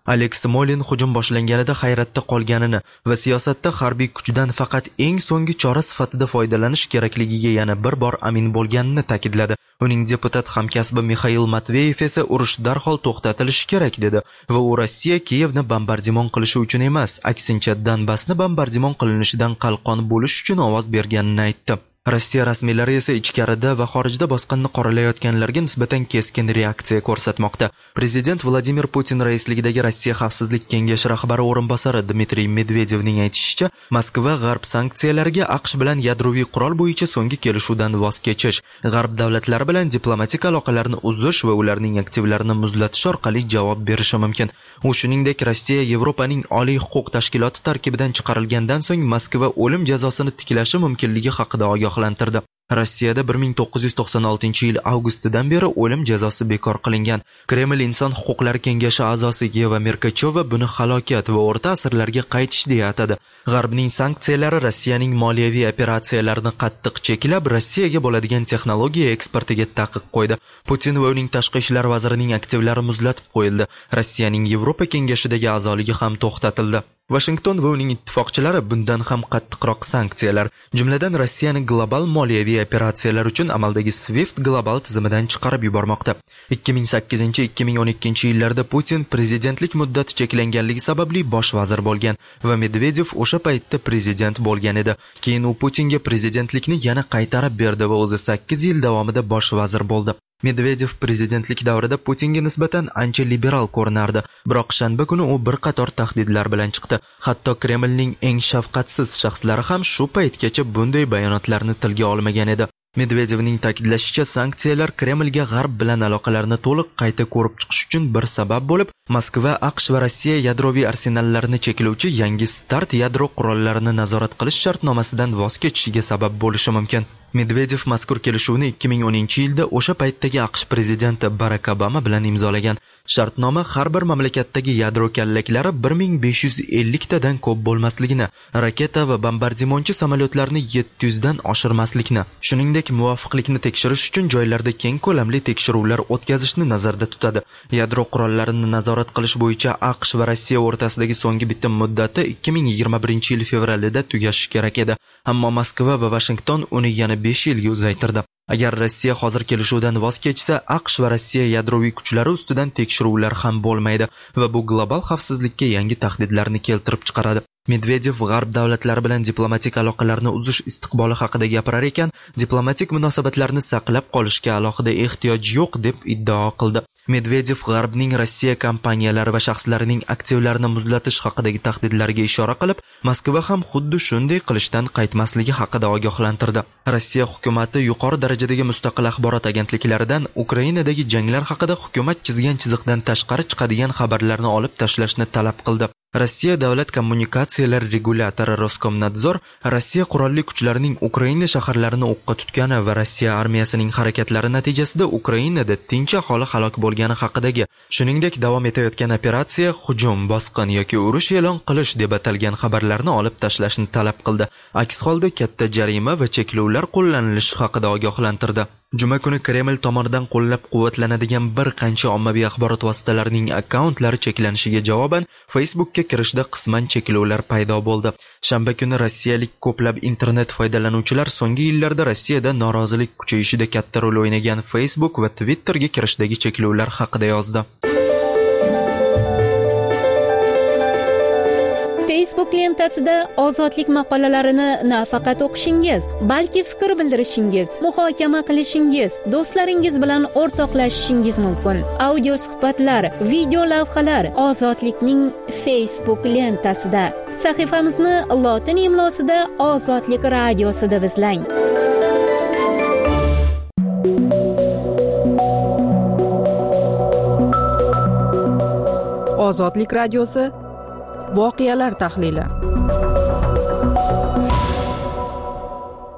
Alex Molin hujum boshlanganida hayratda qolganini va siyosatda harbiy kuchdan faqat eng so'nggi chora sifatida foydalanish kerakligiga yana bir bor amin bo'lganini ta'kidladi. Uning deputat hamkasbi Mixail Matveyev esa urush darhol to'xtatilishi kerak dedi va u Rossiya Kiyevni bombardimon qilishi uchun emas, aksincha Donbassni bombardimon qilinishidan qalqon bo'lish uchun ovoz berganini aytdi. Rossiya rasmiylari esa ichkarida va xorijda bosqinni qoralayotganlarga nisbatan keskin reaksiya ko'rsatmoqda. Prezident Vladimir Putin raisligidagi Rossiya xavfsizlik kengashi rahbari o'rinbosari Dmitriy Medvedevning aytishicha, Moskva g'arb sanksiyalariga AQSh bilan yadroviy qurol bo'yicha so'nggi kelishuvdan voz kechish, g'arb davlatlari bilan diplomatik aloqalarni uzish va ularning aktivlarini muzlatish orqali javob berishi mumkin. U shuningdek, Rossiya Yevropaning oliy huquq tashkiloti tarkibidan chiqarilgandan so'ng Moskva o'lim jazosini tiklashi mumkinligi haqida ogohlantirdi. Rossiyada 1996-yil avgustidan beri o'lim jazosi bekor qilingan. Kreml inson huquqlari kengashi a'zosi Yeva Merkachova buni halokat va o'rta asrlarga qaytish deya atadi. G'arbning sanksiyalari Rossiyaning moliyaviy operatsiyalarini qattiq cheklab, Rossiyaga bo'ladigan texnologiya eksportiga taqiq qo'ydi. Putin va uning tashqi ishlar vazirining aktivlari muzlatib qo'yildi. Rossiyaning Yevropa kengashidagi a'zoligi ham to'xtatildi. Washington va uning ittifoqchilari bundan ham qattiqroq sanksiyalar, jumladan Rossiyani global moliyaviy operatsiyalar uchun amaldagi SWIFT global tizimidan chiqarib yubormoqda. 2008-2012 yillarda Putin prezidentlik muddati cheklanganligi sababli bosh vazir bo'lgan va Medvedev o'sha paytda prezident bo'lgan edi. Keyin u Putinga prezidentlikni yana qaytarib berdi va o'zi 8 yil davomida bosh vazir bo'ldi. Medvedev prezidentlik davrida Putinga nisbatan ancha liberal ko'rinardi, biroq shanba kuni u bir qator tahdidlar bilan chiqdi. Hatto Kremlning eng shafqatsiz shaxslari ham shu paytgacha bunday bayonotlarni tilga olmagan edi. Medvedevning ta'kidlashicha, sanksiyalar Kremlga g'arb bilan aloqalarni to'liq qayta ko'rib chiqish uchun bir sabab bo'lib, Moskva, AQSh va Rossiya yadroviy arsenallarini cheklovchi yangi START yadro qurollarini nazorat qilish shartnomasidan voz kechishiga sabab bo'lishi mumkin. Medvedev mazkur kelishuvni 2010-yilda o'sha paytdagi AQSh prezidenti Barack Obama bilan imzolagan. Shartnoma har bir mamlakatdagi yadro kallaklari 1550 tadan ko'p bo'lmasligini, raketa va bombardimonchi samolyotlarni 700 dan oshirmaslikni, shuningdek muvofiqlikni tekshirish uchun joylarda keng ko'lamli tekshiruvlar o'tkazishni nazarda tutadi. Yadro qurollarini nazorat qilish bo'yicha AQSh va Rossiya o'rtasidagi so'nggi bitim muddati 2021-yil fevralida tugashi kerak edi. Ammo Moskva va Washington uni yana 5 yilga uzaytirdi. Agar Rossiya hozir kelishuvdan voz kechsa, AQSh va Rossiya yadroviy kuchlari ustidan tekshiruvlar ham bo'lmaydi va bu global xavfsizlikka yangi tahdidlarni keltirib chiqaradi. Medvedev g'arb davlatlari bilan diplomatik aloqalarni uzish istiqboli haqida gapirar ekan, diplomatik munosabatlarni saqlab qolishga alohida ehtiyoj yo'q deb iddao qildi. Medvedev g'arbning Rossiya kompaniyalari va shaxslarining aktivlarini muzlatish haqidagi tahdidlarga ishora qilib, Moskva ham xuddi shunday qilishdan qaytmasligi haqida ogohlantirdi. Rossiya hukumatı yuqori darajadagi mustaqil axborot agentliklaridan Ukrainadagi janglar haqida hukumat chizgan chiziqdan tashqari chiqadigan xabarlarni olib tashlashni talab qildi. Rossiya davlat kommunikatsiyalar regulyatori Roskomnadzor Rossiya qurolli kuchlarining Ukraina shaharlarini o'qqa tutgani va Rossiya armiyasining harakatlari natijasida Ukrainada tinch aholi halok bo'lgani haqidagi, shuningdek davom etayotgan operatsiya, hujum, bosqin yoki urush e'lon qilish deb atalgan xabarlarni olib tashlashni talab qildi. Aks holda katta jarima va cheklovlar qo'llanilishi haqida ogohlantirdi. Juma kuni Kreml tomonidan qo'llab-quvvatlanadigan bir qancha ommaviy axborot vositalarining akkauntlari cheklanishiga javoban Facebookka kirishda qisman cheklovlar paydo bo'ldi. Shanba kuni rossiyalik ko'plab internet foydalanuvchilar so'nggi yillarda Rossiyada norozilik kuchayishida katta rol o'ynagan Facebook va Twitterga kirishdagi cheklovlar haqida yozdi. Facebook lentasida ozodlik maqolalarini nafaqat o'qishingiz, balki fikr bildirishingiz, muhokama qilishingiz, do'stlaringiz bilan o'rtoqlashishingiz mumkin. Audio suhbatlar, video lavhalar Ozodlikning Facebook lentasida. Sahifamizni lotin imlosida Ozodlik radiosida izlang. Ozodlik radiosi voqealar tahlili.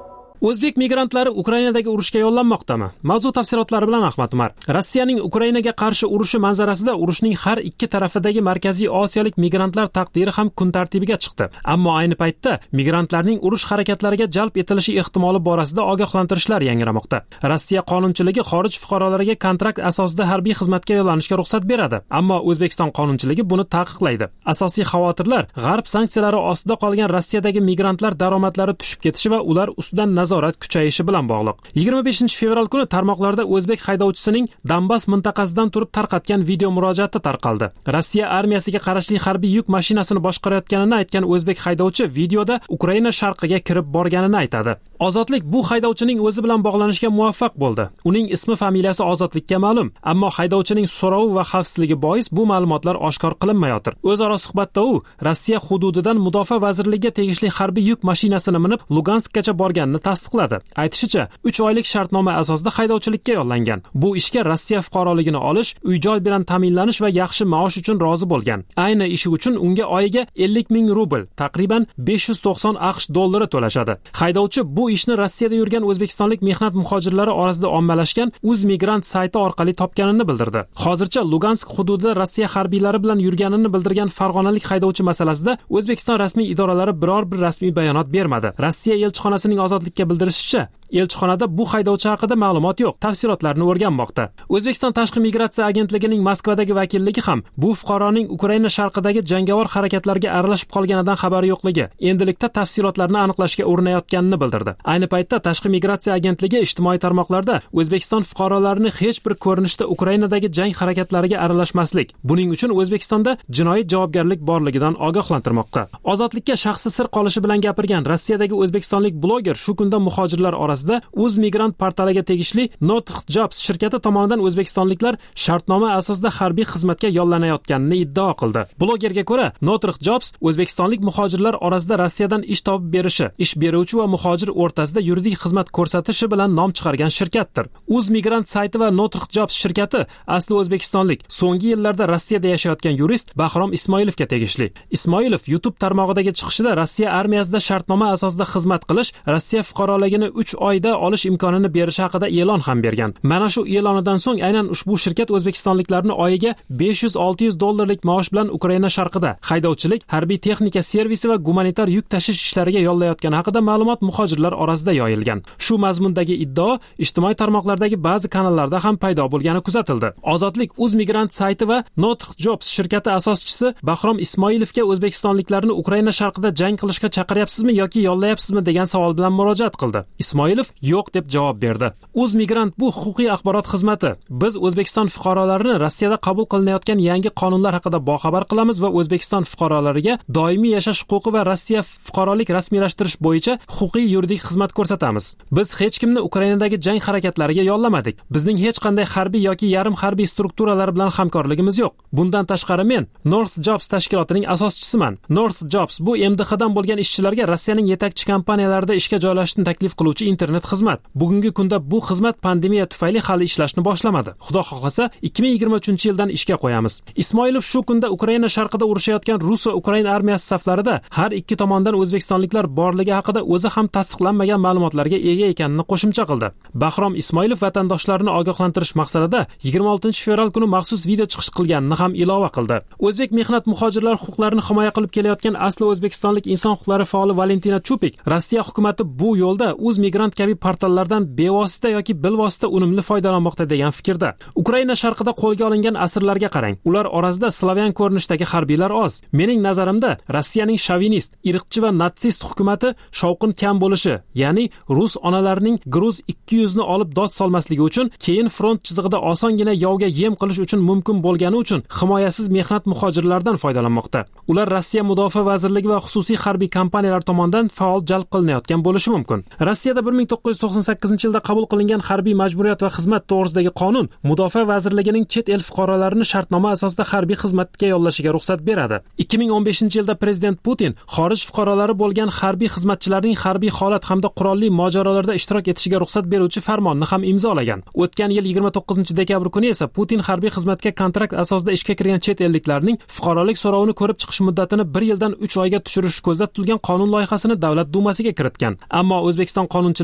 O'zbek migrantlari Ukrainadagi urushga yo'llanmoqdami? Mavzu tafsilotlari bilan Ahmad Umar. Rossiyaning Ukrainaga qarshi urushi manzarasida urushning har ikki tarafidagi Markaziy Osiyolik migrantlar taqdiri ham kun tartibiga chiqdi. Ammo ayni paytda migrantlarning urush harakatlariga jalb etilishi ehtimoli borasida ogohlantirishlar yangramoqda. Rossiya qonunchiligi xorij fuqarolariga kontrakt asosida harbiy xizmatga yo'llanishga ruxsat beradi, ammo O'zbekiston qonunchiligi buni taqiqlaydi. Asosiy xavotirlar G'arb sanksiyalari ostida qolgan Rossiyadagi migrantlar daromadlari tushib ketishi va ular ustidan nazorat kuchayishi bilan bog'liq. 25-fevral kuni tarmoqlarda o'zbek haydovchisining Donbass mintaqasidan turib tarqatgan video murojaati tarqaldi. Rossiya armiyasiga qarashli harbiy yuk mashinasini boshqarayotganini aytgan o'zbek haydovchi videoda Ukraina sharqiga kirib borganini aytadi. Ozodlik bu haydovchining o'zi bilan bog'lanishga muvaffaq bo'ldi. Uning ismi, familiyasi Ozodlikka ma'lum, ammo haydovchining so'rovi va xavfsizligi bois bu ma'lumotlar oshkor qilinmayotir. O'zaro suhbatda u Rossiya hududidan Mudofaa vazirligiga tegishli harbiy yuk mashinasini minib Luganskgacha borganini tasdiqladi. Aytishicha, 3 oylik shartnoma asosida haydovchilikka yo'llangan. Bu ishga Rossiya fuqaroligini olish, uy-joy bilan ta'minlanish va yaxshi maosh uchun rozi bo'lgan. Ayni ishi uchun unga oyiga 50 ming rubl, taqriban 590 AQSh dollari to'lashadi. Haydovchi bu ishni Rossiyada yurgan o'zbekistonlik mehnat muhojirlari orasida ommalashgan Uzmigrant sayti orqali topganini bildirdi. Hozircha Lugansk hududida Rossiya harbiylari bilan yurganini bildirgan farg'onalik haydovchi masalasida O'zbekiston rasmiy idoralari biror bir rasmiy bayonot bermadi. Rossiya elchixonasining Ozodlikka bildirishicha, elchixonada bu haydovchi haqida ma'lumot yo'q, tafsilotlarni o'rganmoqda. O'zbekiston Tashqi migratsiya agentligining Moskvadagi vakilligi ham bu fuqaroning Ukraina sharqidagi jangovar harakatlarga aralashib qolganidan xabari yo'qligi, endilikda tafsilotlarni aniqlashga urinayotganini bildirdi. Ayni paytda Tashqi migratsiya agentligi ijtimoiy tarmoqlarda O'zbekiston fuqarolarini hech bir ko'rinishda Ukrainadagi jang harakatlariga aralashmaslik, buning uchun O'zbekistonda jinoiy javobgarlik borligidan ogohlantirmoqda. Ozodlikka shaxsi sir qolishi bilan gapirgan Rossiyadagi o'zbekistonlik bloger shu kunda muhojirlar orasida Uzmigrant portaliga tegishli Northrop Jobs shirkati tomonidan o'zbekistonliklar shartnoma asosida harbiy xizmatga yo'llanayotganini iddao qildi. Blogerga ko'ra, Northrop Jobs o'zbekistonlik muhojirlar orasida Rossiyadan ish topib berishi, ish beruvchi va muhojir o'rtasida yuridik xizmat ko'rsatishi bilan nom chiqargan shirkatdir. Uzmigrant sayti va Northrop Jobs shirkati asli o'zbekistonlik, so'nggi yillarda Rossiyada yashayotgan yurist Bahrom Ismoilovga tegishli. Ismoilov YouTube tarmog'idagi chiqishida Rossiya armiyasida shartnoma asosida xizmat qilish, Rossiya fuqaroligini 3 oyda olish imkonini berish haqida e'lon ham bergan. Mana shu e'lonidan so'ng aynan ushbu shirkat o'zbekistonliklarni oyiga 500-600 dollarlik maosh bilan Ukraina sharqida haydovchilik, harbiy texnika servisi va gumanitar yuk tashish ishlariga yo'llayotgani haqida ma'lumot muhojirlar orasida yoyilgan. Shu mazmundagi iddao ijtimoiy tarmoqlardagi ba'zi kanallarda ham paydo bo'lgani kuzatildi. Ozodlik Uzmigrant sayti va Northrop Jobs shirkati asoschisi Bahrom Ismoilovga o'zbekistonliklarni Ukraina sharqida jang qilishga chaqiryapsizmi yoki yo'llayapsizmi degan savol bilan murojaat qildi. Ismoilov yo'q deb javob berdi. Uzmigrant bu huquqiy axborot xizmati. Biz O'zbekiston fuqarolarini Rossiyada qabul qilinayotgan yangi qonunlar haqida boxabar qilamiz va O'zbekiston fuqarolariga doimiy yashash huquqi va Rossiya fuqarolik rasmiylashtirish bo'yicha huquqiy yuridik xizmat ko'rsatamiz. Biz hech kimni Ukrainadagi jang harakatlariga yo'llamadik. Bizning hech qanday harbiy yoki yarim harbiy strukturalar bilan hamkorligimiz yo'q. Bundan tashqari men North Jobs tashkilotining asoschisiman. North Jobs bu MDHdan bo'lgan ishchilarga Rossiyaning yetakchi kompaniyalarida ishga joylashishni taklif qiluvchi internet xizmat. Bugungi kunda bu xizmat pandemiya tufayli hali ishlashni boshlamadi. Xudo xohlasa 2023-yildan ishga qo'yamiz. Ismoilov shu kunda Ukraina sharqida urushayotgan Rus va Ukraina armiyasi saflarida har ikki tomondan o'zbekistonliklar borligi haqida o'zi ham tasdiqlanmagan ma'lumotlarga ega ekanini qo'shimcha qildi. Bahrom Ismoilov vatandoshlarni ogohlantirish maqsadida 26-fevral kuni maxsus video chiqish qilganini ham ilova qildi. O'zbek mehnat muhojirlar huquqlarini himoya qilib kelayotgan asli o'zbekistonlik inson huquqlari faoli Valentina Chupik, Rossiya hukumatı bu yo'lda Uzmigrant kabi portallardan bevosita yoki bilvosita unumli foydalanmoqda degan fikrda. Ukraina sharqida qo'lga olingan asirlarga qarang. Ular orasida slavyan ko'rinishdagi harbiylar oz. Mening nazarimda Rossiyaning shovinist, irqchi va natsist hukumati shovqin kam bo'lishi, ya'ni rus onalarining gruz 200 ni olib dod solmasligi uchun, keyin front chizig'ida osongina yovga yem qilish uchun mumkin bo'lgani uchun himoyasiz mehnat muhojirlardan foydalanmoqda. Ular Rossiya Mudofaa vazirligi va xususiy harbiy kompaniyalar tomonidan faol jalb qilinayotgan bo'lishi mumkin. Rossiyada 1998-yilda qabul qilingan harbiy majburiyat va xizmat to'g'risidagi qonun Mudofaa vazirligining chet el fuqarolarini shartnoma asosida harbiy xizmatga yo'llashiga ruxsat beradi. 2015-yilda prezident Putin xorij fuqarolari bo'lgan harbiy xizmatchilarning harbiy holat hamda qurolli mojarolarda ishtirok etishiga ruxsat beruvchi farmonni ham imzolagan. O'tgan yil 29-dekabr kuni esa Putin harbiy xizmatga kontrakt asosida ishga kirgan chet elliklarning fuqarolik so'rovini ko'rib chiqish muddatini 1 yildan 3 oyga tushirish ko'zda tutilgan qonun loyihasini Davlat dumasiga kiritgan. Ammo O'zbekiston qonunchiligi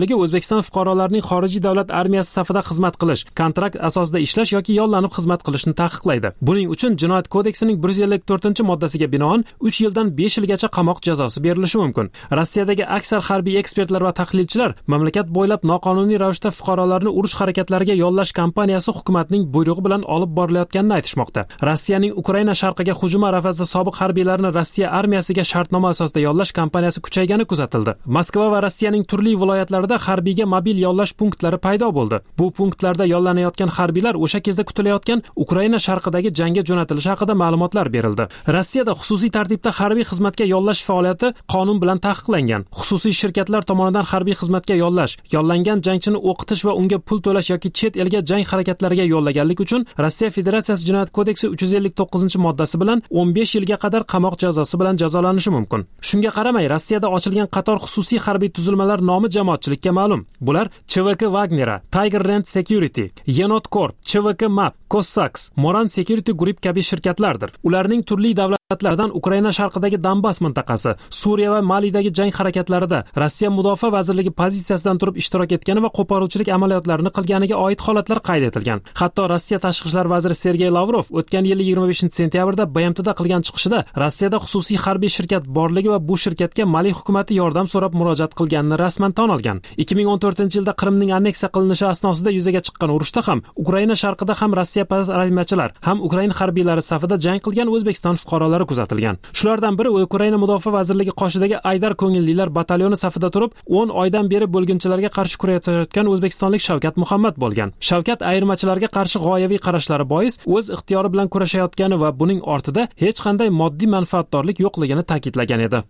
bolalig'i O'zbekiston fuqarolarining xorijiy davlat armiyasi safida xizmat qilish, kontrakt asosida ishlash yoki yollanib xizmat qilishni taqiqlaydi. Buning uchun Jinoyat kodeksining 154-moddasiga binoan 3 yildan 5 yilgacha qamoq jazosi berilishi mumkin. Rossiyadagi aksar harbiy ekspertlar va tahlilchilar mamlakat bo'ylab noqonuniy ravishda fuqarolarni urush harakatlariga yollash kampaniyasi hukumatning buyrug'i bilan olib borilayotganini aytishmoqda. Rossiyaning Ukraina sharqiga hujumi arafasida sobiq harbiylarni Rossiya armiyasiga shartnoma asosida yollash kampaniyasi kuchaygani kuzatildi. Moskva va Rossiyaning turli viloyatlarida harbiyga mobil yollash punktlari paydo bo'ldi. Bu punktlarda yollanayotgan harbiylar o'sha kezda kutilayotgan Ukraina sharqidagi jangga jo'natilishi haqida ma'lumotlar berildi. Rossiyada xususiy tartibda harbiy xizmatga yollash faoliyati qonun bilan taqiqlangan. Xususiy shirkatlar tomonidan harbiy xizmatga yollash, yollangan jangchini o'qitish va unga pul to'lash yoki chet elga jang harakatlariga yollaganlik uchun Rossiya Federatsiyasi Jinoyat kodeksi 359-moddasi bilan 15 yilga qadar qamoq jazosi bilan jazolanishi mumkin. Shunga qaramay, Rossiyada ochilgan qator xususiy harbiy tuzilmalar nomi jamoatchilikka ma'lum. Bular CVK Wagner, Tiger Rent Security, Yenot Corp, CVK Map, Cossacks, Moran Security Group kabi shirkatlardir. Ularning turli davlatlardan Ukraina sharqidagi Donbass mintaqasi, Suriya va Malidagi jang harakatlarida Rossiya Mudofaa vazirligi pozitsiyasidan turib ishtirok etgani va qo'poruvchilik amaliyotlarini qilganiga oid holatlar qayd etilgan. Hatto Rossiya tashqi ishlar vaziri Sergey Lavrov o'tgan yil 25-sentyabrda BMTda qilgan chiqishida Rossiyada xususiy harbiy shirkat borligi va bu shirkatga Mali hukumatı yordam so'rab murojaat qilganini rasman tan olgan. 2014-yilda Qrimning anneksiya qilinishi asnosida yuzaga chiqqan urushda ham Ukraina sharqida ham Rossiya armiyachilar, ham Ukraina harbiylari safida jang qilgan O'zbekiston fuqarolari kuzatilgan. Shulardan biri Ukraina Mudofaa vazirligi qoshidagi Aydar ko'ngillilar batalyoni safida turib 10 oydan beri bo'lginchilarga qarshi kurashayotgan o'zbekistonlik Shavkat Muhammad bo'lgan. Shavkat ayirmachilarga qarshi g'oyaviy qarashlari bois o'z ixtiyori bilan kurashayotgani va buning ortida hech qanday moddiy manfaatdorlik yo'qligini ta'kidlagan edi.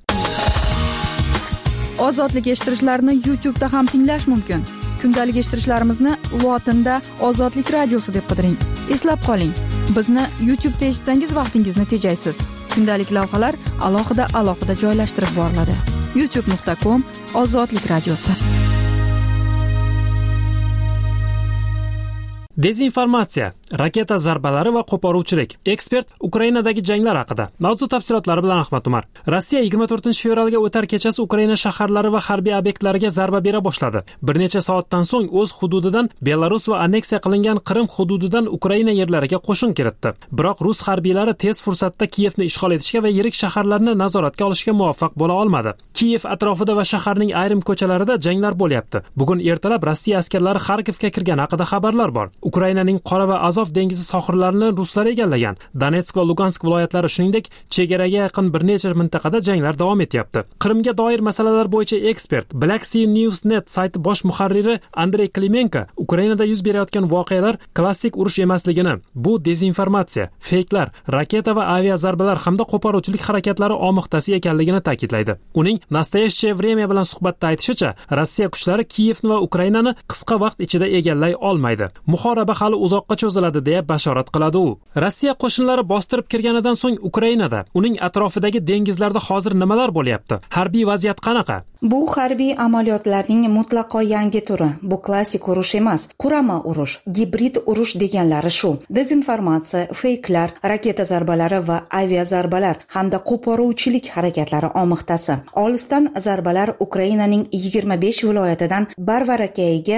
Ozodlik eshittirishlarni YouTube'da ham tinglash mumkin. Kundalik eshittirishlarimizni lotinda Ozodlik radiosi deb qidiring. Eslab qoling, bizni YouTube'da eshitsangiz vaqtingizni tejaysiz. Kundalik lavhalar alohida joylashtirib boriladi. youtube.com/ozodlik radiosi. Dezinformatsiya, raketa zarbalari va qo'poruvchilik. Ekspert Ukrainadagi janglar haqida. Mavzu tafsilotlari bilan Ahmad Umar. Rossiya 24-fevralga o'tar kechasi Ukraina shaharlari va harbiy obyektlariga zarba bera boshladi. Bir necha soatdan so'ng o'z hududidan Belarus va anneksiya qilingan Qrim hududidan Ukraina yerlariga qo'shin kiritdi. Biroq rus harbiylari tez fursatda Kiyevni ishg'ol etishga va yirik shaharlarni nazoratga olishga muvaffaq bo'la olmadi. Kiyev atrofida va shaharning ayrim ko'chalarida janglar bo'lyapti. Bugun ertalab Rossiya askarlari Xarkovga kirgani haqida xabarlar bor. Ukrainaning Qora va Azov dengizi sohillarini ruslar egallagan. Donetsk va Lugansk viloyatlari shuningdek chegaraga yaqin bir necha mintaqada janglar davom etyapti. Qrimga doir masalalar bo'yicha ekspert Black Sea News.net sayti bosh muharriri Andrey Klimenko Ukrainada yuz berayotgan voqealar klassik urush emasligini, bu dezinformatsiya, feyklar, raketa va aviazarbalar hamda qo'poruvchilik harakatlari omiqtasi ekanligini ta'kidlaydi. Uning Nastoyashcheye время bilan suhbatda aytishicha, Rossiya kuchlari Kiyevni va Ukrainani qisqa vaqt ichida egallay olmaydi. Muhoraba hali uzoqqa cho'ziladi deya bashorat qiladi u. Rossiya qo'shinlari bostirib kirganidan so'ng Ukrainada, uning atrofidagi dengizlarda hozir nimalar bo'lyapti? Harbiy vaziyat qanaqa? Bu harbiy amaliyotlarning mutlaqo yangi turi. Bu klassik urush emas, qurama urush, gibrid urush deganlari shu. Dezinformatsiya, feyklar, raketa zarbalari va aviazarbalar hamda qo'poruvchilik harakatlari omiqtasi. Olisdan zarbalar Ukrainaning 25 viloyatidan Barvarakayiga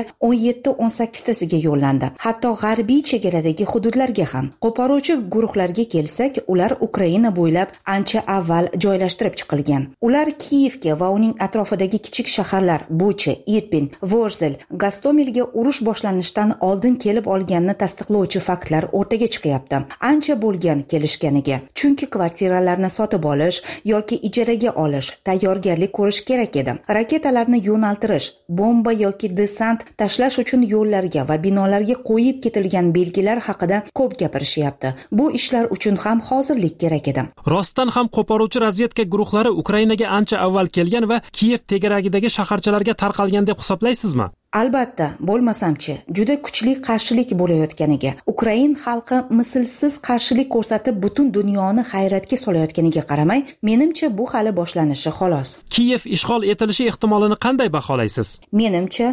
17-18 tasiga yo'llandi. Hatto g'arbiy chegaradagi hududlarga ham. Qo'poruvchi guruhlarga kelsak, ular Ukraina bo'ylab ancha avval joylashtirib chiqilgan. Ular Kiyevga va uning atrofidagi kichik shaharlar Bucha, Irpin, Vorzel, Gostomilga urush boshlanishidan oldin kelib olganini tasdiqlovchi faktlar o'rtaga chiqyapti. Ancha bo'lgan kelishganiga. Chunki kvartiralarni sotib olish yoki ijaraga olish, tayyorgarlik ko'rish kerak edi. Raketalarni yo'naltirish, bomba yoki desant tashlash uchun yo'llarga va binolarga qo'yib ketilgan belgilar haqida ko'p gapirishyapti. Bu ishlar uchun ham hozirlik kerak edi. Rostdan ham qo'poruvchi razvedka guruhlari Ukrainaga ancha avval kelgan va Kiyev tegaragidagi shaharchalarga tarqalgan deb hisoblaysizmi? Albatta, bo'lmasamchi, juda kuchli qarshilik bo'layotganiga, Ukrain xalqi mislsiz qarshilik ko'rsatib butun dunyoni hayratga solayotganiga qaramay, menimcha bu hali boshlanishi xolos. Kiyev ishg'ol etilishi ehtimolini qanday baholaysiz? Menimcha,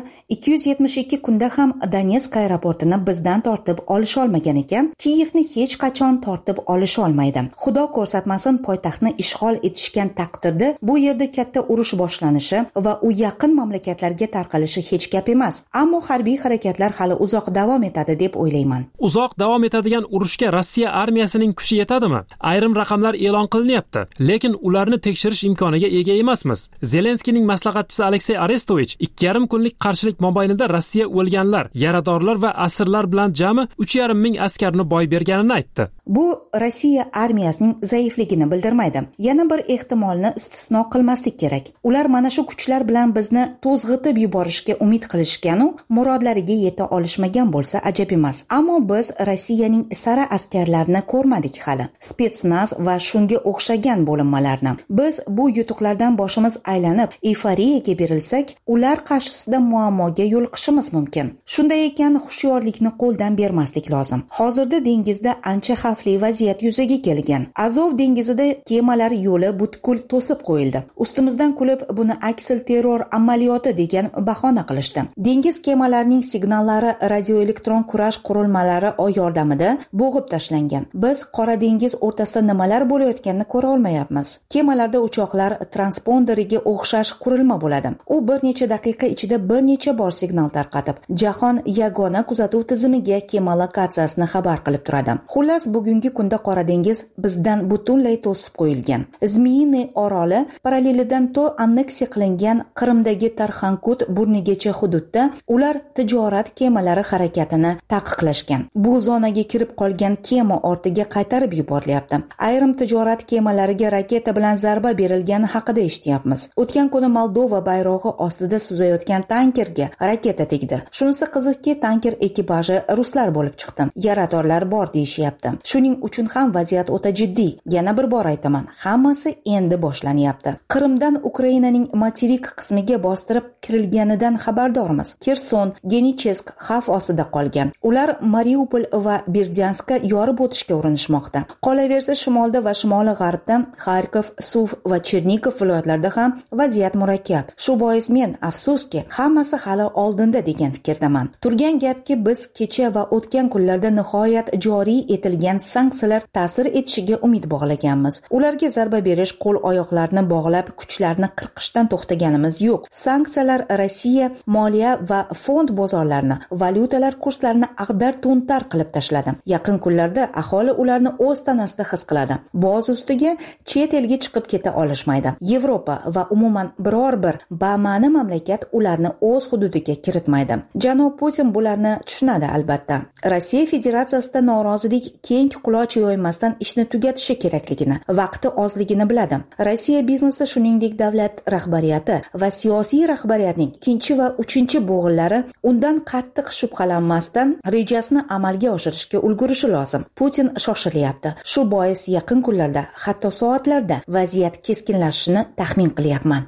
272 kunda ham Donetsk aeroportini bizdan tortib olisha olmagan ekan, Kiyevni hech qachon tortib olisha olmaydi. Xudo ko'rsatmasin, poytaxtni ishg'ol etishgan taqdirda bu yerda katta urush boshlanishi va u yaqin mamlakatlarga tarqalishi hech gap emas. Ammo harbiy harakatlar hali uzoq davom etadi deb o'ylayman. Uzoq davom etadigan urushga Rossiya armiyasining kuchi yetadimi? Ayrim raqamlar e'lon qilinyapti, lekin ularni tekshirish imkoniga ega emasmiz. Zelenskiyning maslahatchisi Aleksey Arestovich 2,5 kunlik qarshilik mobaynida Rossiya o'lganlar, yaradorlar va asirlar bilan jami 3,5 ming askarni boy berganini aytdi. Bu Rossiya armiyasining zaifligini bildirmaydi. Yana bir ehtimolni istisno qilmaslik kerak. Ular mana shu kuchlar bilan bizni to'zg'itib yuborishga umid qilishgan-u, murodlariga yeta olishmagan bo'lsa ajab emas. Ammo biz Rossiyaning sara askarlarini ko'rmadik hali. Spetsnaz va shunga o'xshagan bo'linmalarni. Biz bu yutuqlardan boshimiz aylanib, euforiyaga berilsak, ular qarshisida muammoga yo'liqishimiz mumkin. Shunday ekan, hushyorlikni qo'ldan bermaslik lozim. Hozirda dengizda ancha xavfli vaziyat yuzaga kelgan. Azov dengizida kemalar yo'li butkul to'sib qo'yildi. Ustimizdan kulib buni aksil terror amaliyoti degan bahona qilishdi. Dengiz kemalarining signallari radioelektron kurash qurilmalari yordamida bo'g'ib tashlangan. Biz Qora dengiz o'rtasida nimalar bo'layotganini ko'ra olmayapmiz. Kemalarda uchoqlar transponderiga o'xshash qurilma bo'ladi. U bir necha daqiqa ichida bir necha bor signal tarqatib, jahon yagona kuzatuv tizimiga kema lokatsiyasini xabar qilib turadi. Xullas, bugungi kunda Qora dengiz bizdan butunlay to'sib qo'yilgan. Zmiyiniy oroli parallelidan to anneksiya qilingan Qrimdagi Tarxankut burnigacha hududda ular tijorat kemalari harakatini taqiqlashgan. Bu zonaga kirib qolgan kema ortiga qaytarib yuborilyapti. Ayrim tijorat kemalariga raketa bilan zarba berilgani haqida eshityapmiz. O'tgan kuni Moldova bayrog'i ostida suzayotgan tankerga raketa tegdi. Shunisi qiziqki, tanker ekipaji ruslar bo'lib chiqdi. Yaradorlar bor deyishyapti. Shuning uchun ham vaziyat o'ta jiddiy. Yana bir bor aytaman, hammasi endi boshlanyapti. Qrimdan Ukrainaning materik qismiga bostirib kirilganidan xabardormiz. Kerson, Genichesk xavf ostida qolgan. Ular Mariupol va Berdyanskka yorib o'tishga urinishmoqda. Qolaversa, shimolda va shimoli g'arbda Xarkov, Suv va Chernigov viloyatlarida ham vaziyat murakkab. Shu bois men afsuski, hammasi hali oldinda degan fikrdaman. Turgan gapki, biz kecha va o'tgan kunlarda nihoyat joriy etilgan sanksiyalar ta'sir etishiga umid bog'laganmiz. Ularga zarba berish, qo'l-oyoqlarni bog'lab, kuchlarni qirqishdan to'xtaganimiz yo'q. Sanksiyalar Rossiya moliya va fond bozorlarini, valyutalar kurslarini ag'dar-to'ntar qilib tashladi. Yaqin kunlarda aholi ularni o'z tanasida his qiladi. Boz ustiga chet elga chiqib keta olishmaydi. Yevropa va umuman biror bir bama'ni mamlakat ularni o'z hududiga kiritmaydi. Janob Putin bularni tushunadi albatta. Rossiya Federatsiyasida norozilik keng quloch yoymasdan ishni tugatishi kerakligini, vaqti ozligini biladi. Rossiya biznesi, shuningdek davlat rahbariyati va siyosiy rahbariyatning 2 va 3 bo'g'inlari undan qattiq shubhalanmasdan rejasini amalga oshirishga ulgurishi lozim. Putin shoshilyapti. Shu bois yaqin kunlarda, hatto soatlarda vaziyat keskinlashishini taxmin qilyapman.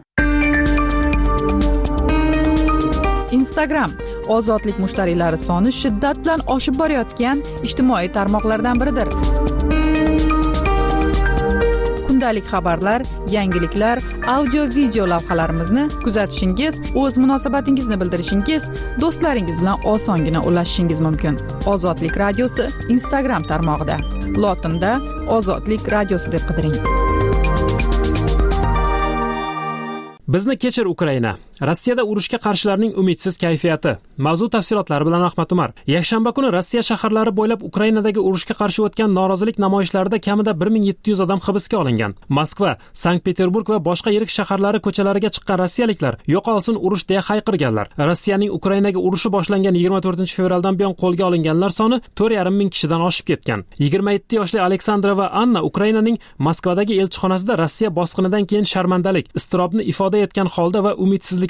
Instagram ozodlik mushtariylari soni shiddat bilan oshib borayotgan ijtimoiy tarmoqlardan biridir. Kundalik xabarlar, yangiliklar, audio-video lavhalarimizni kuzatishingiz, o'z munosabatingizni bildirishingiz, do'stlaringiz bilan osongina ulashishingiz mumkin. Ozodlik radiosi Instagram tarmog'ida. Lotinda Ozodlik radiosi deb qidiring. Bizni kechir Ukraina. Rossiyada urushga qarshilarning umidsiz kayfiyati. Mavzu tafsilotlari bilan Ahmad Umar. Yakshanba kuni Rossiya shaharlari bo'ylab Ukrainadagi urushga qarshi o'tgan norozilik namoyishlarida kamida 1700 odam hibsga olingan. Moskva, Sankt-Peterburg va boshqa yirik shaharlari ko'chalariga chiqqan rossiyaliklar yo'qolsin urush deya hayqirganlar. Rossiyaning Ukrainaga urushi boshlangan 24-fevraldan buyon qo'lga olinganlar soni 4,5 ming kishidan oshib ketgan. 27 yoshli Aleksandra va Anna Ukrainaning Moskvadagi elchixonasida Rossiya bosqinidan keyin sharmandalik, iztirobni ifoda etgan holda va umidsizlik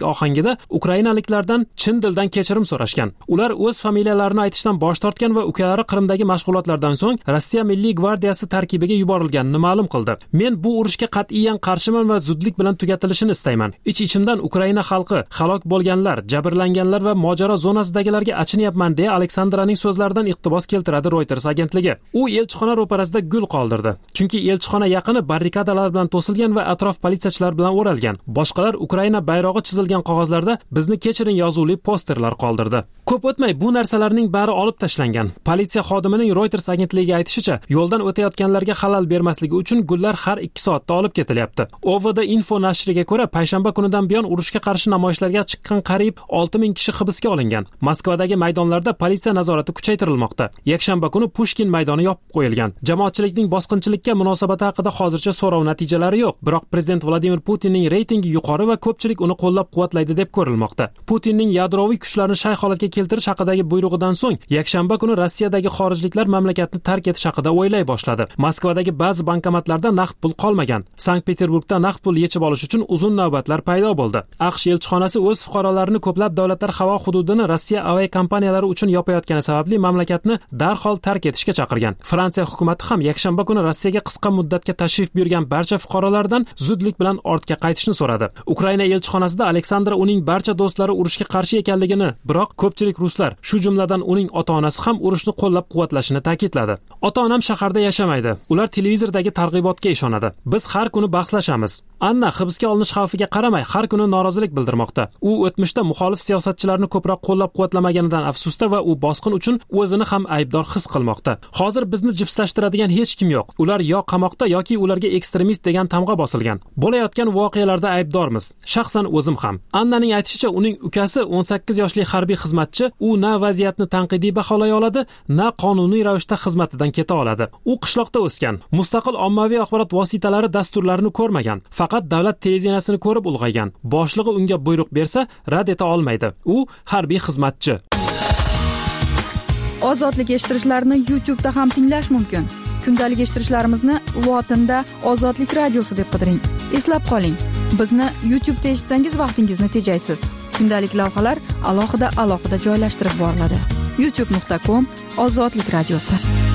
mehmondo'stlik ohangida ukrainaliklardan chin dildan kechirim so'rashgan. Ular o'z familiyalarini aytishdan bosh tortgan va ukalari Qrimdagi mashg'ulotlardan so'ng Rossiya Milliy gvardiyasi tarkibiga yuborilganini ma'lum qildi. Men bu urushga qat'iyan qarshiman va zudlik bilan tugatilishini istayman. Ich-ichimdan Ukraina xalqi, halok bo'lganlar, jabrlanganlar va mojaro zonasidagilarga achinyapman deya Aleksandraning so'zlaridan iqtibos keltiradi Reuters agentligi. U elchixona ro'parasida gul qoldirdi. Chunki elchixona yaqini barrikadalar bilan to'silgan va atrof politsiyachilar bilan o'ralgan. Boshqalar Ukraina bayrog'i chizilgan qog'ozlarda bizni kechiring yozuvli posterlar qoldirdi. Ko'p o'tmay bu narsalarning bari olib tashlangan. Politsiya xodimining Reuters agentligiga aytishicha, yo'ldan o'tayotganlarga xalal bermasligi uchun gullar har 2 soatda olib ketilyapti. OVD Info nashriga ko'ra, payshanba kunidan buyon urushga qarshi namoyishlarga chiqqan qariyb 6000 kishi hibsga olingan. Moskvadagi maydonlarda politsiya nazorati kuchaytirilmoqda. Yakshanba kuni Pushkin maydoni yopib qo'yilgan. Jamoatchilikning bosqinchilikka munosabati haqida hozircha so'rov natijalari yo'q, biroq prezident Vladimir Putinning reytingi yuqori va ko'pchilik uni qo'llab-quvvatlaydi deb ko'rilmoqda. Putinning yadroviy kuchlarni shay holatga keltirish haqidagi buyrug'idan so'ng yakshanba kuni Rossiyadagi xorijliklar mamlakatni tark etish haqida o'ylay boshladi. Moskvadagi ba'zi bankomatlarda naqd pul qolmagan. Sankt-Peterburgda naqd pul yechib olish uchun uzun navbatlar paydo bo'ldi. AQSh elchixonasi o'z fuqarolarini ko'plab davlatlar havo hududini Rossiya aviakompaniyalari uchun yopayotgani sababli mamlakatni darhol tark etishga chaqirgan. Fransiya hukumatı ham yakshanba kuni Rossiyaga qisqa muddatga tashrif buyurgan barcha fuqarolardan zudlik bilan ortga qaytishni so'radi. Ukraina elchixonasida Aleksandra uning barcha do'stlari urushga qarshi ekanligini, biroq ko'pchilik ruslar, shu jumladan uning ota-onasi ham urushni qo'llab-quvvatlashini ta'kidladi. Ota-onam shaharda yashamaydi. Ular televizordagi targ'ibotga ishonadi. Biz har kuni bahslashamiz. Anna hibsga olinish xavfiga qaramay har kuni norozilik bildirmoqda. U o'tmishda muxolif siyosatchilarni ko'proq qo'llab-quvvatlamaganidan afsusda va u bosqin uchun o'zini ham aybdor his qilmoqda. Hozir bizni jipslashtiradigan hech kim yo'q. Ular yo qamoqda yoki ularga ekstremist degan tamg'a bosilgan. Bo'layotgan voqealarda aybdormiz. Shaxsan o'zim ham. Annaning aytishicha, uning ukasi 18 yoshli harbiy xizmatchi, u na vaziyatni tanqidiy baholay oladi, na qonuniy ravishda xizmatidan keta oladi. U qishloqda o'sgan. Mustaqil ommaviy axborot vositalari dasturlarini ko'rmagan. Faqat davlat televideniyasini ko'rib ulg'aygan. Boshlig'i unga buyruq bersa, rad eta olmaydi. U harbiy xizmatchi. Ozodlik eshittirishlarni YouTube'da ham tinglash mumkin. Kundalik eshittirishlarimizni lotinda Ozodlik radiosi deb qidiring. Eslab qoling, bizni YouTube'da eshitsangiz vaqtingizni tejaysiz. Kundalik lavhalar alohida joylashtirib boriladi. youtube.com/ozodlik radiosi.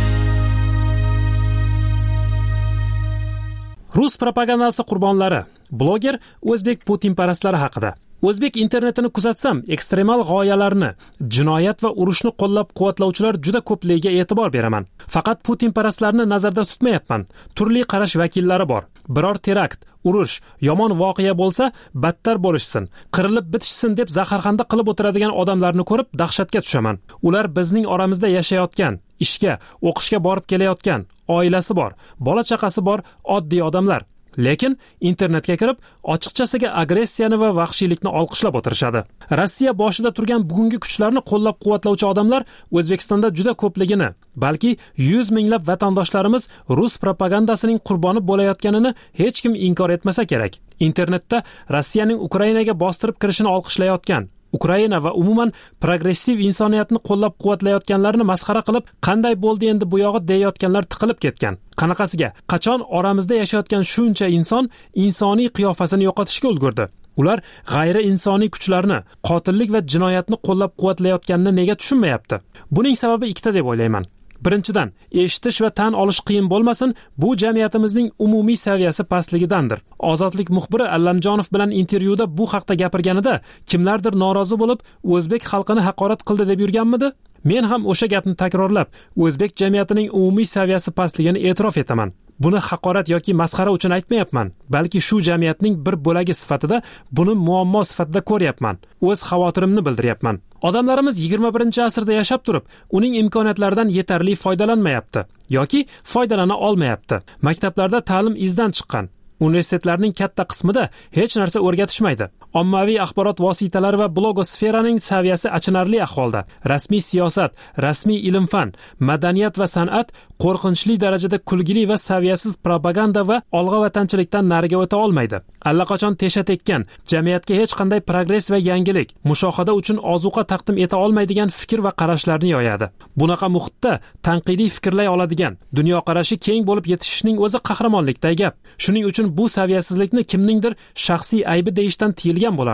Rus propagandasi qurbonlari. Bloger o'zbek putinparastlari haqida. O'zbek internetini kuzatsam, ekstremal g'oyalarni, jinoyat va urushni qo'llab-quvvatlovchilar juda ko'pligiga e'tibor beraman. Faqat putinparastlarni nazarda tutmayapman. Turli qarash vakillari bor. Biror terakt, urush, yomon voqea bo'lsa, battar bo'lishsin, qirilib bitishsin deb zaharxanda qilib o'tiradigan odamlarni ko'rib dahshatga tushaman. Ular bizning oramizda yashayotgan, ishga, o'qishga borib kelayotgan, oilasi bor, bola chaqasi bor oddiy odamlar. Lekin internetga kirib, ochiqchasiga agressiyani va vahshiylikni olqishlab o'tirishadi. Rossiya boshida turgan bugungi kuchlarni qo'llab-quvvatlovchi odamlar O'zbekistonda juda ko'pligini, balki 100 minglab vatandoshlarimiz rus propagandasining qurboni bo'layotganini hech kim inkor etmasa kerak. Internetda Rossiyaning Ukrainaga bostirib kirishini olqishlayotgan, Ukraina va umuman progressiv insoniyatni qo'llab-quvvatlayotganlarni masxara qilib, qanday bo'ldi endi bu yog'i deyotganlar tiqilib ketgan. Qanaqasiga? Qachon oramizda yashayotgan shuncha inson insoniy qiyofasini yo'qotishga ulgurdi? Ular g'ayri insoniy kuchlarni, qotillik va jinoyatni qo'llab-quvvatlayotganini nega tushunmayapti? Buning sababi ikkita deb o'ylayman. Birinchidan, eshitish va tan olish qiyin bo'lmasin, bu jamiyatimizning umumiy saviyasi pastligidandir. Ozodlik muxbiri Allamjonov bilan intervyuda bu haqda gapirganida kimlardir norozi bo'lib, o'zbek xalqini haqorat qildi deb yurganmidi? Men ham o'sha gapni takrorlab, o'zbek jamiyatining umumiy saviyasi pastligini e'tirof etaman. Buni haqorat yoki masxara uchun aytmayapman, balki shu jamiyatning bir bo'lagi sifatida buni muammo sifatida ko'ryapman. O'z xavotirimni bildiryapman. Odamlarimiz 21-asrda yashab turib, uning imkoniyatlaridan yetarli foydalanmayapti yoki foydalana olmayapti. Maktablarda ta'lim izdan chiqqan. Universitetlarning katta qismida hech narsa o'rgatishmaydi. Ommaviy axborot vositalari va blogosferaning saviyasi achinarli ahvolda. Rasmiy siyosat, rasmiy ilm-fan, madaniyat va san'at qo'rqinchli darajada kulgili va saviyasiz propaganda va olg'a-vatanchilikdan nariga o'ta olmaydi. Allaqachon tesha tekkan, jamiyatga hech qanday progress va yangilik, mushohada uchun ozuqa taqdim eta olmaydigan fikr va qarashlarni yoyadi. Bunaqa muhitda tanqidiy fikrlay oladigan, dunyoqarashi keng bo'lib yetishishning o'zi qahramonlikday gap. Shuning uchun bu saviyasizlikni kimningdir shaxsiy aybi deyishdan tiyilgan bo'lardim.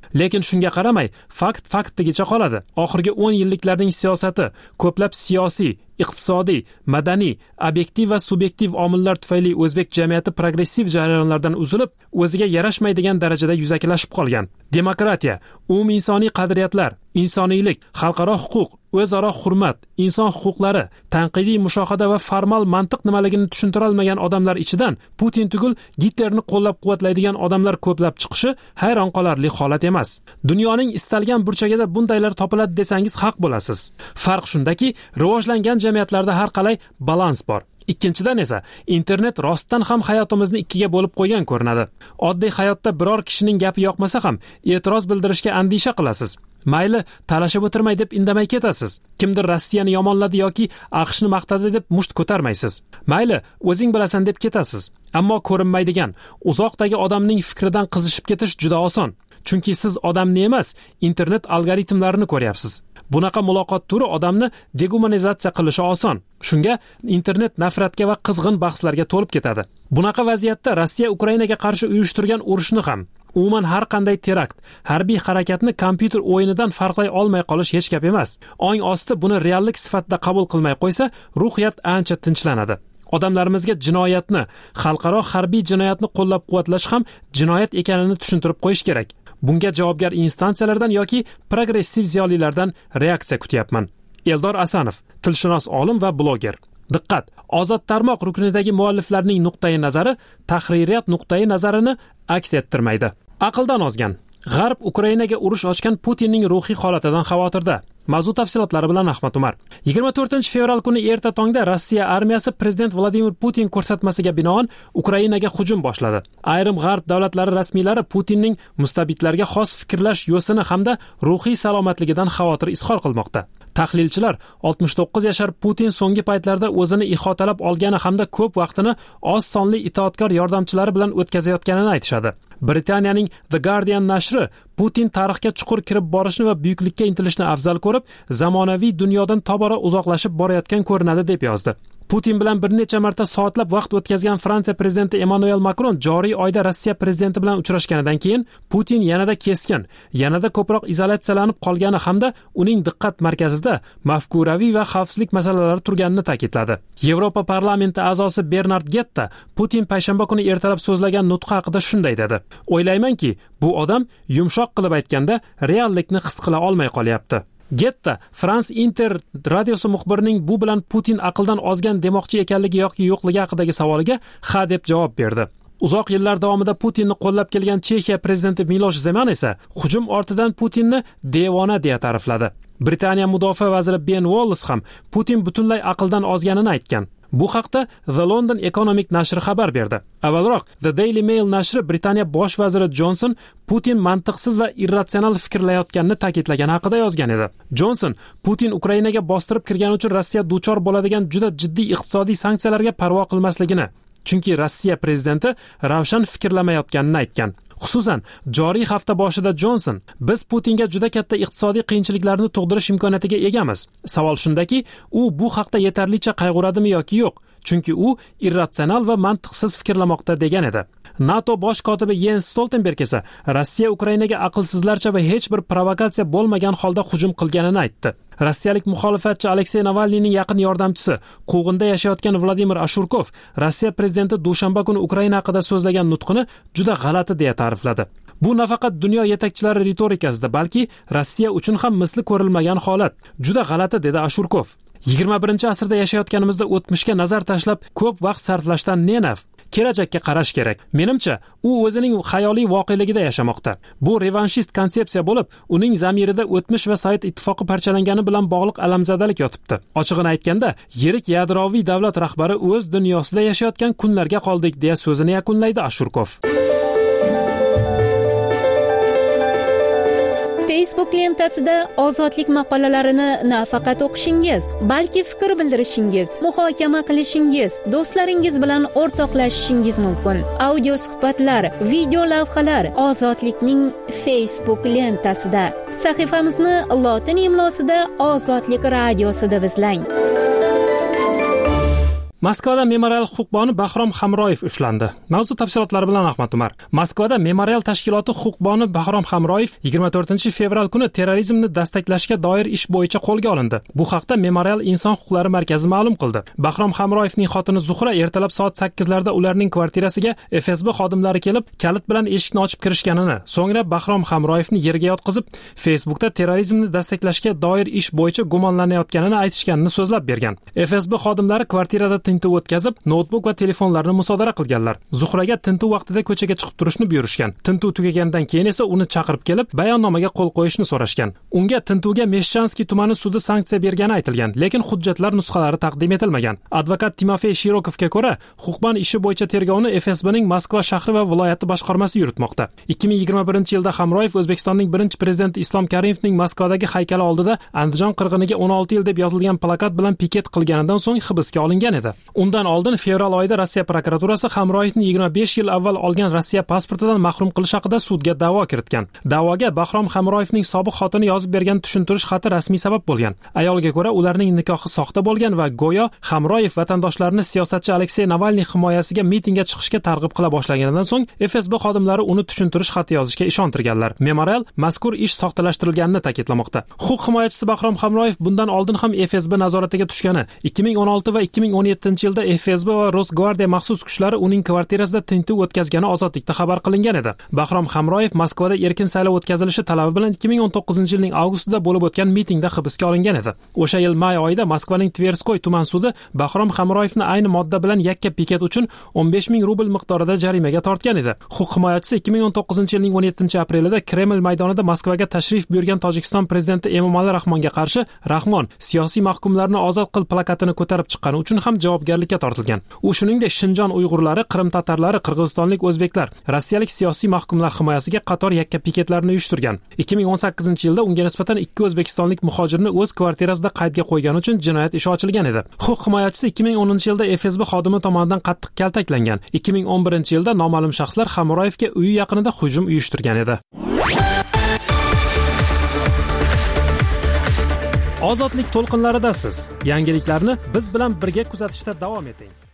lekin shunga qaramay faktligicha qoladi. Oxirgi 10 yilliklarning siyosati ko'plab siyosiy, iqtisodiy, madaniy, obyektiv va subyektiv omillar tufayli o'zbek jamiyati progressiv jarayonlardan uzilib, o'ziga yarashmaydigan darajada yuzaklashib qolgan. Demokratiya, umuminsoniy qadriyatlar, insoniylik, xalqaro huquq, o'zaro hurmat, inson huquqlari, tanqidiy mushohada va formal mantiq nimaligini tushuntira olmagan odamlar ichidan Putin tugul Gitlerni qo'llab-quvvatlaydigan odamlar ko'plab chiqishi hayron qolarli holat emas. Dunyoning istalgan burchagida bundaylar topiladi desangiz haq bo'lasiz. Farq shundaki, rivojlangan jamiyatlarda har qalay balans bor. Ikkinchidan esa internet rostdan ham hayotimizni ikkiga bo'lib qo'ygan ko'rinadi. Oddiy hayotda biror kishining gapi yoqmasa ham e'tiroz bildirishga andisha qilasiz. Mayli, talashib o'tirmay deb indamay ketasiz. Kimdir Rossiyani yomonladi yoki AQShni maqtadi deb musht ko'tarmaysiz. Mayli, o'zing bilasan deb ketasiz. Ammo ko'rinmaydigan, uzoqdagi odamning fikridan qizishib ketish juda oson. Chunki siz odamni emas, internet algoritmlarini ko'ryapsiz. Bunaqa muloqot turi odamni degumanizatsiya qilishi oson. Shunga internet nafratga va qizg'in bahslarga to'lib ketadi. Bunaqa vaziyatda Rossiya Ukrainaga qarshi uyushtirgan urushni ham, umuman har qanday terakt, harbiy harakatni kompyuter o'yinidan farqlay olmay qolish hech gap emas. Ong osti buni reallik sifatida qabul qilmay qo'ysa, ruhiyat ancha tinchlanadi. Odamlarimizga jinoyatni, xalqaro harbiy jinoyatni qo'llab-quvvatlash ham jinoyat ekanini tushuntirib qo'yish kerak. Bunga javobgar instansiyalardan yoki progressiv ziyolilardan reaksiya kutyapman. Eldor Asanov, tilshunos olim va bloger. Diqqat! Ozod tarmoq ruknidagi mualliflarning nuqtai nazari tahririyat nuqtai nazarini aks ettirmaydi. Aqldan ozgan. G'arb Ukrainaga urush ochgan Putinning ruhiy holatidan xavotirda. Mavzu tafsilotlari bilan Ahmad Umar. 24-fevral kuni erta tongda Rossiya armiyasi prezident Vladimir Putin ko'rsatmasiga binoan Ukrainaga hujum boshladi. Ayrim g'arb davlatlari rasmiylari Putinning mustabidlarga xos fikrlash yo'sini hamda ruhiy salomatligidan xavotir izhor qilmoqda. Tahlilchilar 69 yashar Putin so'nggi paytlarda o'zini ihotalab olgani hamda ko'p vaqtini oz sonli itoatkor yordamchilari bilan o'tkazayotganini aytishadi. Britaniyaning The Guardian nashri Putin tarixga chuqur kirib borishni va buyuklikka intilishni afzal ko'rib, zamonaviy dunyodan tobora uzoqlashib borayotgan ko'rinadi deb yozdi. Putin bilan bir necha marta soatlab vaqt o'tkazgan Fransiya prezidenti Emmanuel Macron joriy oyda Rossiya prezidenti bilan uchrashganidan keyin Putin yanada keskin, yanada ko'proq izolyatsiyalanib qolgani hamda uning diqqat markazida mafkuraviy va xavfsizlik masalalari turganini ta'kidladi. Yevropa parlamenti a'zosi Bernard Getta Putin payshanba kuni ertalab so'zlagan nutqi haqida shunday dedi: "O'ylaymanki, bu odam yumshoq qilib aytganda reallikni his qila olmay qolyapti." Getta France Inter radiosi muxbirining bu bilan Putin aqldan ozgan demoqchi ekanligi yoki yo'qligi haqidagi savoliga ha deb javob berdi. Uzoq yillar davomida Putinni qo'llab kelgan Chexiya prezidenti Milosh Zeman esa hujum ortidan Putinni devona deya ta'rifladi. Britaniya mudofaa vaziri Ben Wallace ham Putin butunlay aqldan ozganini aytgan. Bu haqda The London Economic nashri xabar berdi. Avvalroq The Daily Mail nashri Britaniya bosh vaziri Johnson Putin mantiqsiz va irratsional fikrlayotganini ta'kidlagani haqida yozgan edi. Johnson Putin Ukrainaga bostirib kirgani uchun Rossiya duchor bo'ladigan juda jiddiy iqtisodiy sanksiyalarga parvo qilmasligini, chunki Rossiya prezidenti ravshan fikrlamayotganini aytgan. Xususan, joriy hafta boshida Johnson, biz Putinga juda katta iqtisodiy qiyinchiliklarni tug'dirish imkoniyatiga egamiz. Savol shundaki, u bu haqda yetarlicha qayg'uradimi yoki yo'q? Chunki u irratsional va mantiqsiz fikrlamoqda degan edi. NATO bosh kotibi Jens Stoltenberg esa Rossiya Ukrainaga aqlsizlarcha va hech bir provokatsiya bo'lmagan holda hujum qilganini aytdi. Rossiyalik muxolifatchi Aleksey Navalniyning yaqin yordamchisi, Qug'inda yashayotgan Vladimir Ashurkov Rossiya prezidenti dushanba kuni Ukraina haqida so'zlagan nutqini juda g'alati deya ta'rifladi. Bu nafaqat dunyo yetakchilari ritorikasida, balki Rossiya uchun ham misli ko'rilmagan holat. Juda g'alati dedi Ashurkov. 21-asrda yashayotganimizda o'tmishga nazar tashlab ko'p vaqt sarflashdan ne naf? Kelajakka qarash kerak. Menimcha, u o'zining xayoliy voqeligida yashamoqda. Bu revanshist konsepsiya bo'lib, uning zamirida o'tmish va Sovet ittifoqi parchalangani bilan bog'liq alamzadalik yotibdi. Ochig'ini aytganda, yirik yadroviy davlat rahbari o'z dunyosida yashayotgan kunlarga qoldik deya so'zini yakunlaydi Ashurkov. Facebook lentasida ozodlik maqolalarini nafaqat o'qishingiz, balki fikr bildirishingiz, muhokama qilishingiz, do'stlaringiz bilan o'rtoqlashishingiz mumkin. Audio suhbatlar, video lavhalar ozodlikning Facebook lentasida. Sahifamizni lotin imlosida Ozodlik radiosida izlang. Moskvada memorial huquqboni Bahrom Hamroyev ushlandi. Mavzu tafsilotlari bilan Ahmad Umar. Moskvada memorial tashkiloti huquqboni Bahrom Hamroyev 24-fevral kuni terrorizmni destaklashga doir ish bo'yicha qo'lga olindi. Bu haqda Memorial inson huquqlari markazi ma'lum qildi. Bahrom Hamroyevning xotini Zuhra ertalab soat 8larda ularning kvartirasiga FSB xodimlari kelib, kalit bilan eshikni ochib kirishganini, so'ngra Bahrom Hamroyevni yerga yotqizib, Facebookda terrorizmni destaklashga doir ish bo'yicha gumonlanayotganini aytishganini so'zlab bergan. FSB xodimlari kvartirada tintuv o'tkazib, noutbuk va telefonlarni musodara qilganlar. Zuhraga tintuv vaqtida ko'chaga chiqib turishni buyurishgan. Tintuv tugagandan keyin esa uni chaqirib kelib, bayonnomaga qo'l qo'yishni so'rashgan. Unga tintuvga Meshchanskiy tumani sudi sanksiya bergani aytilgan, lekin hujjatlar nusxalari taqdim etilmagan. Advokat Timofey Shirokovga ko'ra, huquqbon ishi bo'yicha tergovni FSBning Moskva shahri va viloyati boshqarmasi yuritmoqda. 2021-yilda Hamroyev O'zbekistonning birinchi prezidenti Islom Karimovning Moskvadagi haykali oldida Andijon qirg'iniga 16 yil deb yozilgan plakat bilan piket qilganidan so'ng hibsga olingan edi. Undan oldin fevral oyida Rossiya prokuraturasi Hamroyevni 25 yil avval olgan Rossiya pasportidan mahrum qilish haqida sudga da'vo kiritgan. Da'voga Bahrom Hamroyevning sobiq xotini yozib bergan tushuntirish xati rasmiy sabab bo'lgan. Ayolga ko'ra, ularning nikohi soxta bo'lgan va go'yo Hamroyev vatandoshlarni siyosatchi Aleksey Navalniy himoyasiga mitingga chiqishga targ'ib qila boshlaganidan so'ng FSB xodimlari uni tushuntirish xati yozishga ishontirganlar. Memorial mazkur ish soxtalashtirilganini ta'kidlamoqda. Huquq himoyachisi Bahrom Hamroyev bundan oldin ham FSB nazoratiga tushgani, 2016 va 2017-yilda FSB va Rosgvardiya maxsus kuchlari uning kvartirasida tintuv o'tkazgani ozodlikda xabar qilingan edi. Bahrom Hamroyev Moskvada erkin saylov o'tkazilishi talabi bilan 2019-yilning avgustida bo'lib o'tgan mitingda hibsga olingan edi. O'sha yil may oyida Moskvaning Tverskoy tuman sudi Bahrom Hamroyevni ayni modda bilan yakka piket uchun 15 ming rubl miqdorida jarimaga tortgan edi. Huquq himoyachisi 2019-yilning 17-aprelida Kreml maydonida Moskvaga tashrif buyurgan Tojikiston prezidenti Emomali Rahmonga qarshi "Rahmon, siyosiy mahkumlarni ozod qil" plakatini ko'tarib chiqqani uchun ham javobgarlikka tortilgan. U shuningdek Shinjon uyg'urlari, Qrim tatarlari, qirg'izistonlik o'zbeklar, rossiyalik siyosiy mahkumlar himoyasiga qator yakka piketlarni uyushtirgan. 2018-yilda unga nisbatan 2 o'zbekistonlik muhojirni o'z kvartirasida qaydga qo'ygani uchun jinoyat ishi ochilgan edi. Huquq himoyachisi 2010-yilda FSB xodimi tomonidan qattiq kaltaklangan. 2011-yilda noma'lum shaxslar Hamroyevga uyi yaqinida hujum uyushtirgan edi. Ozodlik to'lqinlaridasiz. Yangiliklarni biz bilan birga kuzatishda davom eting.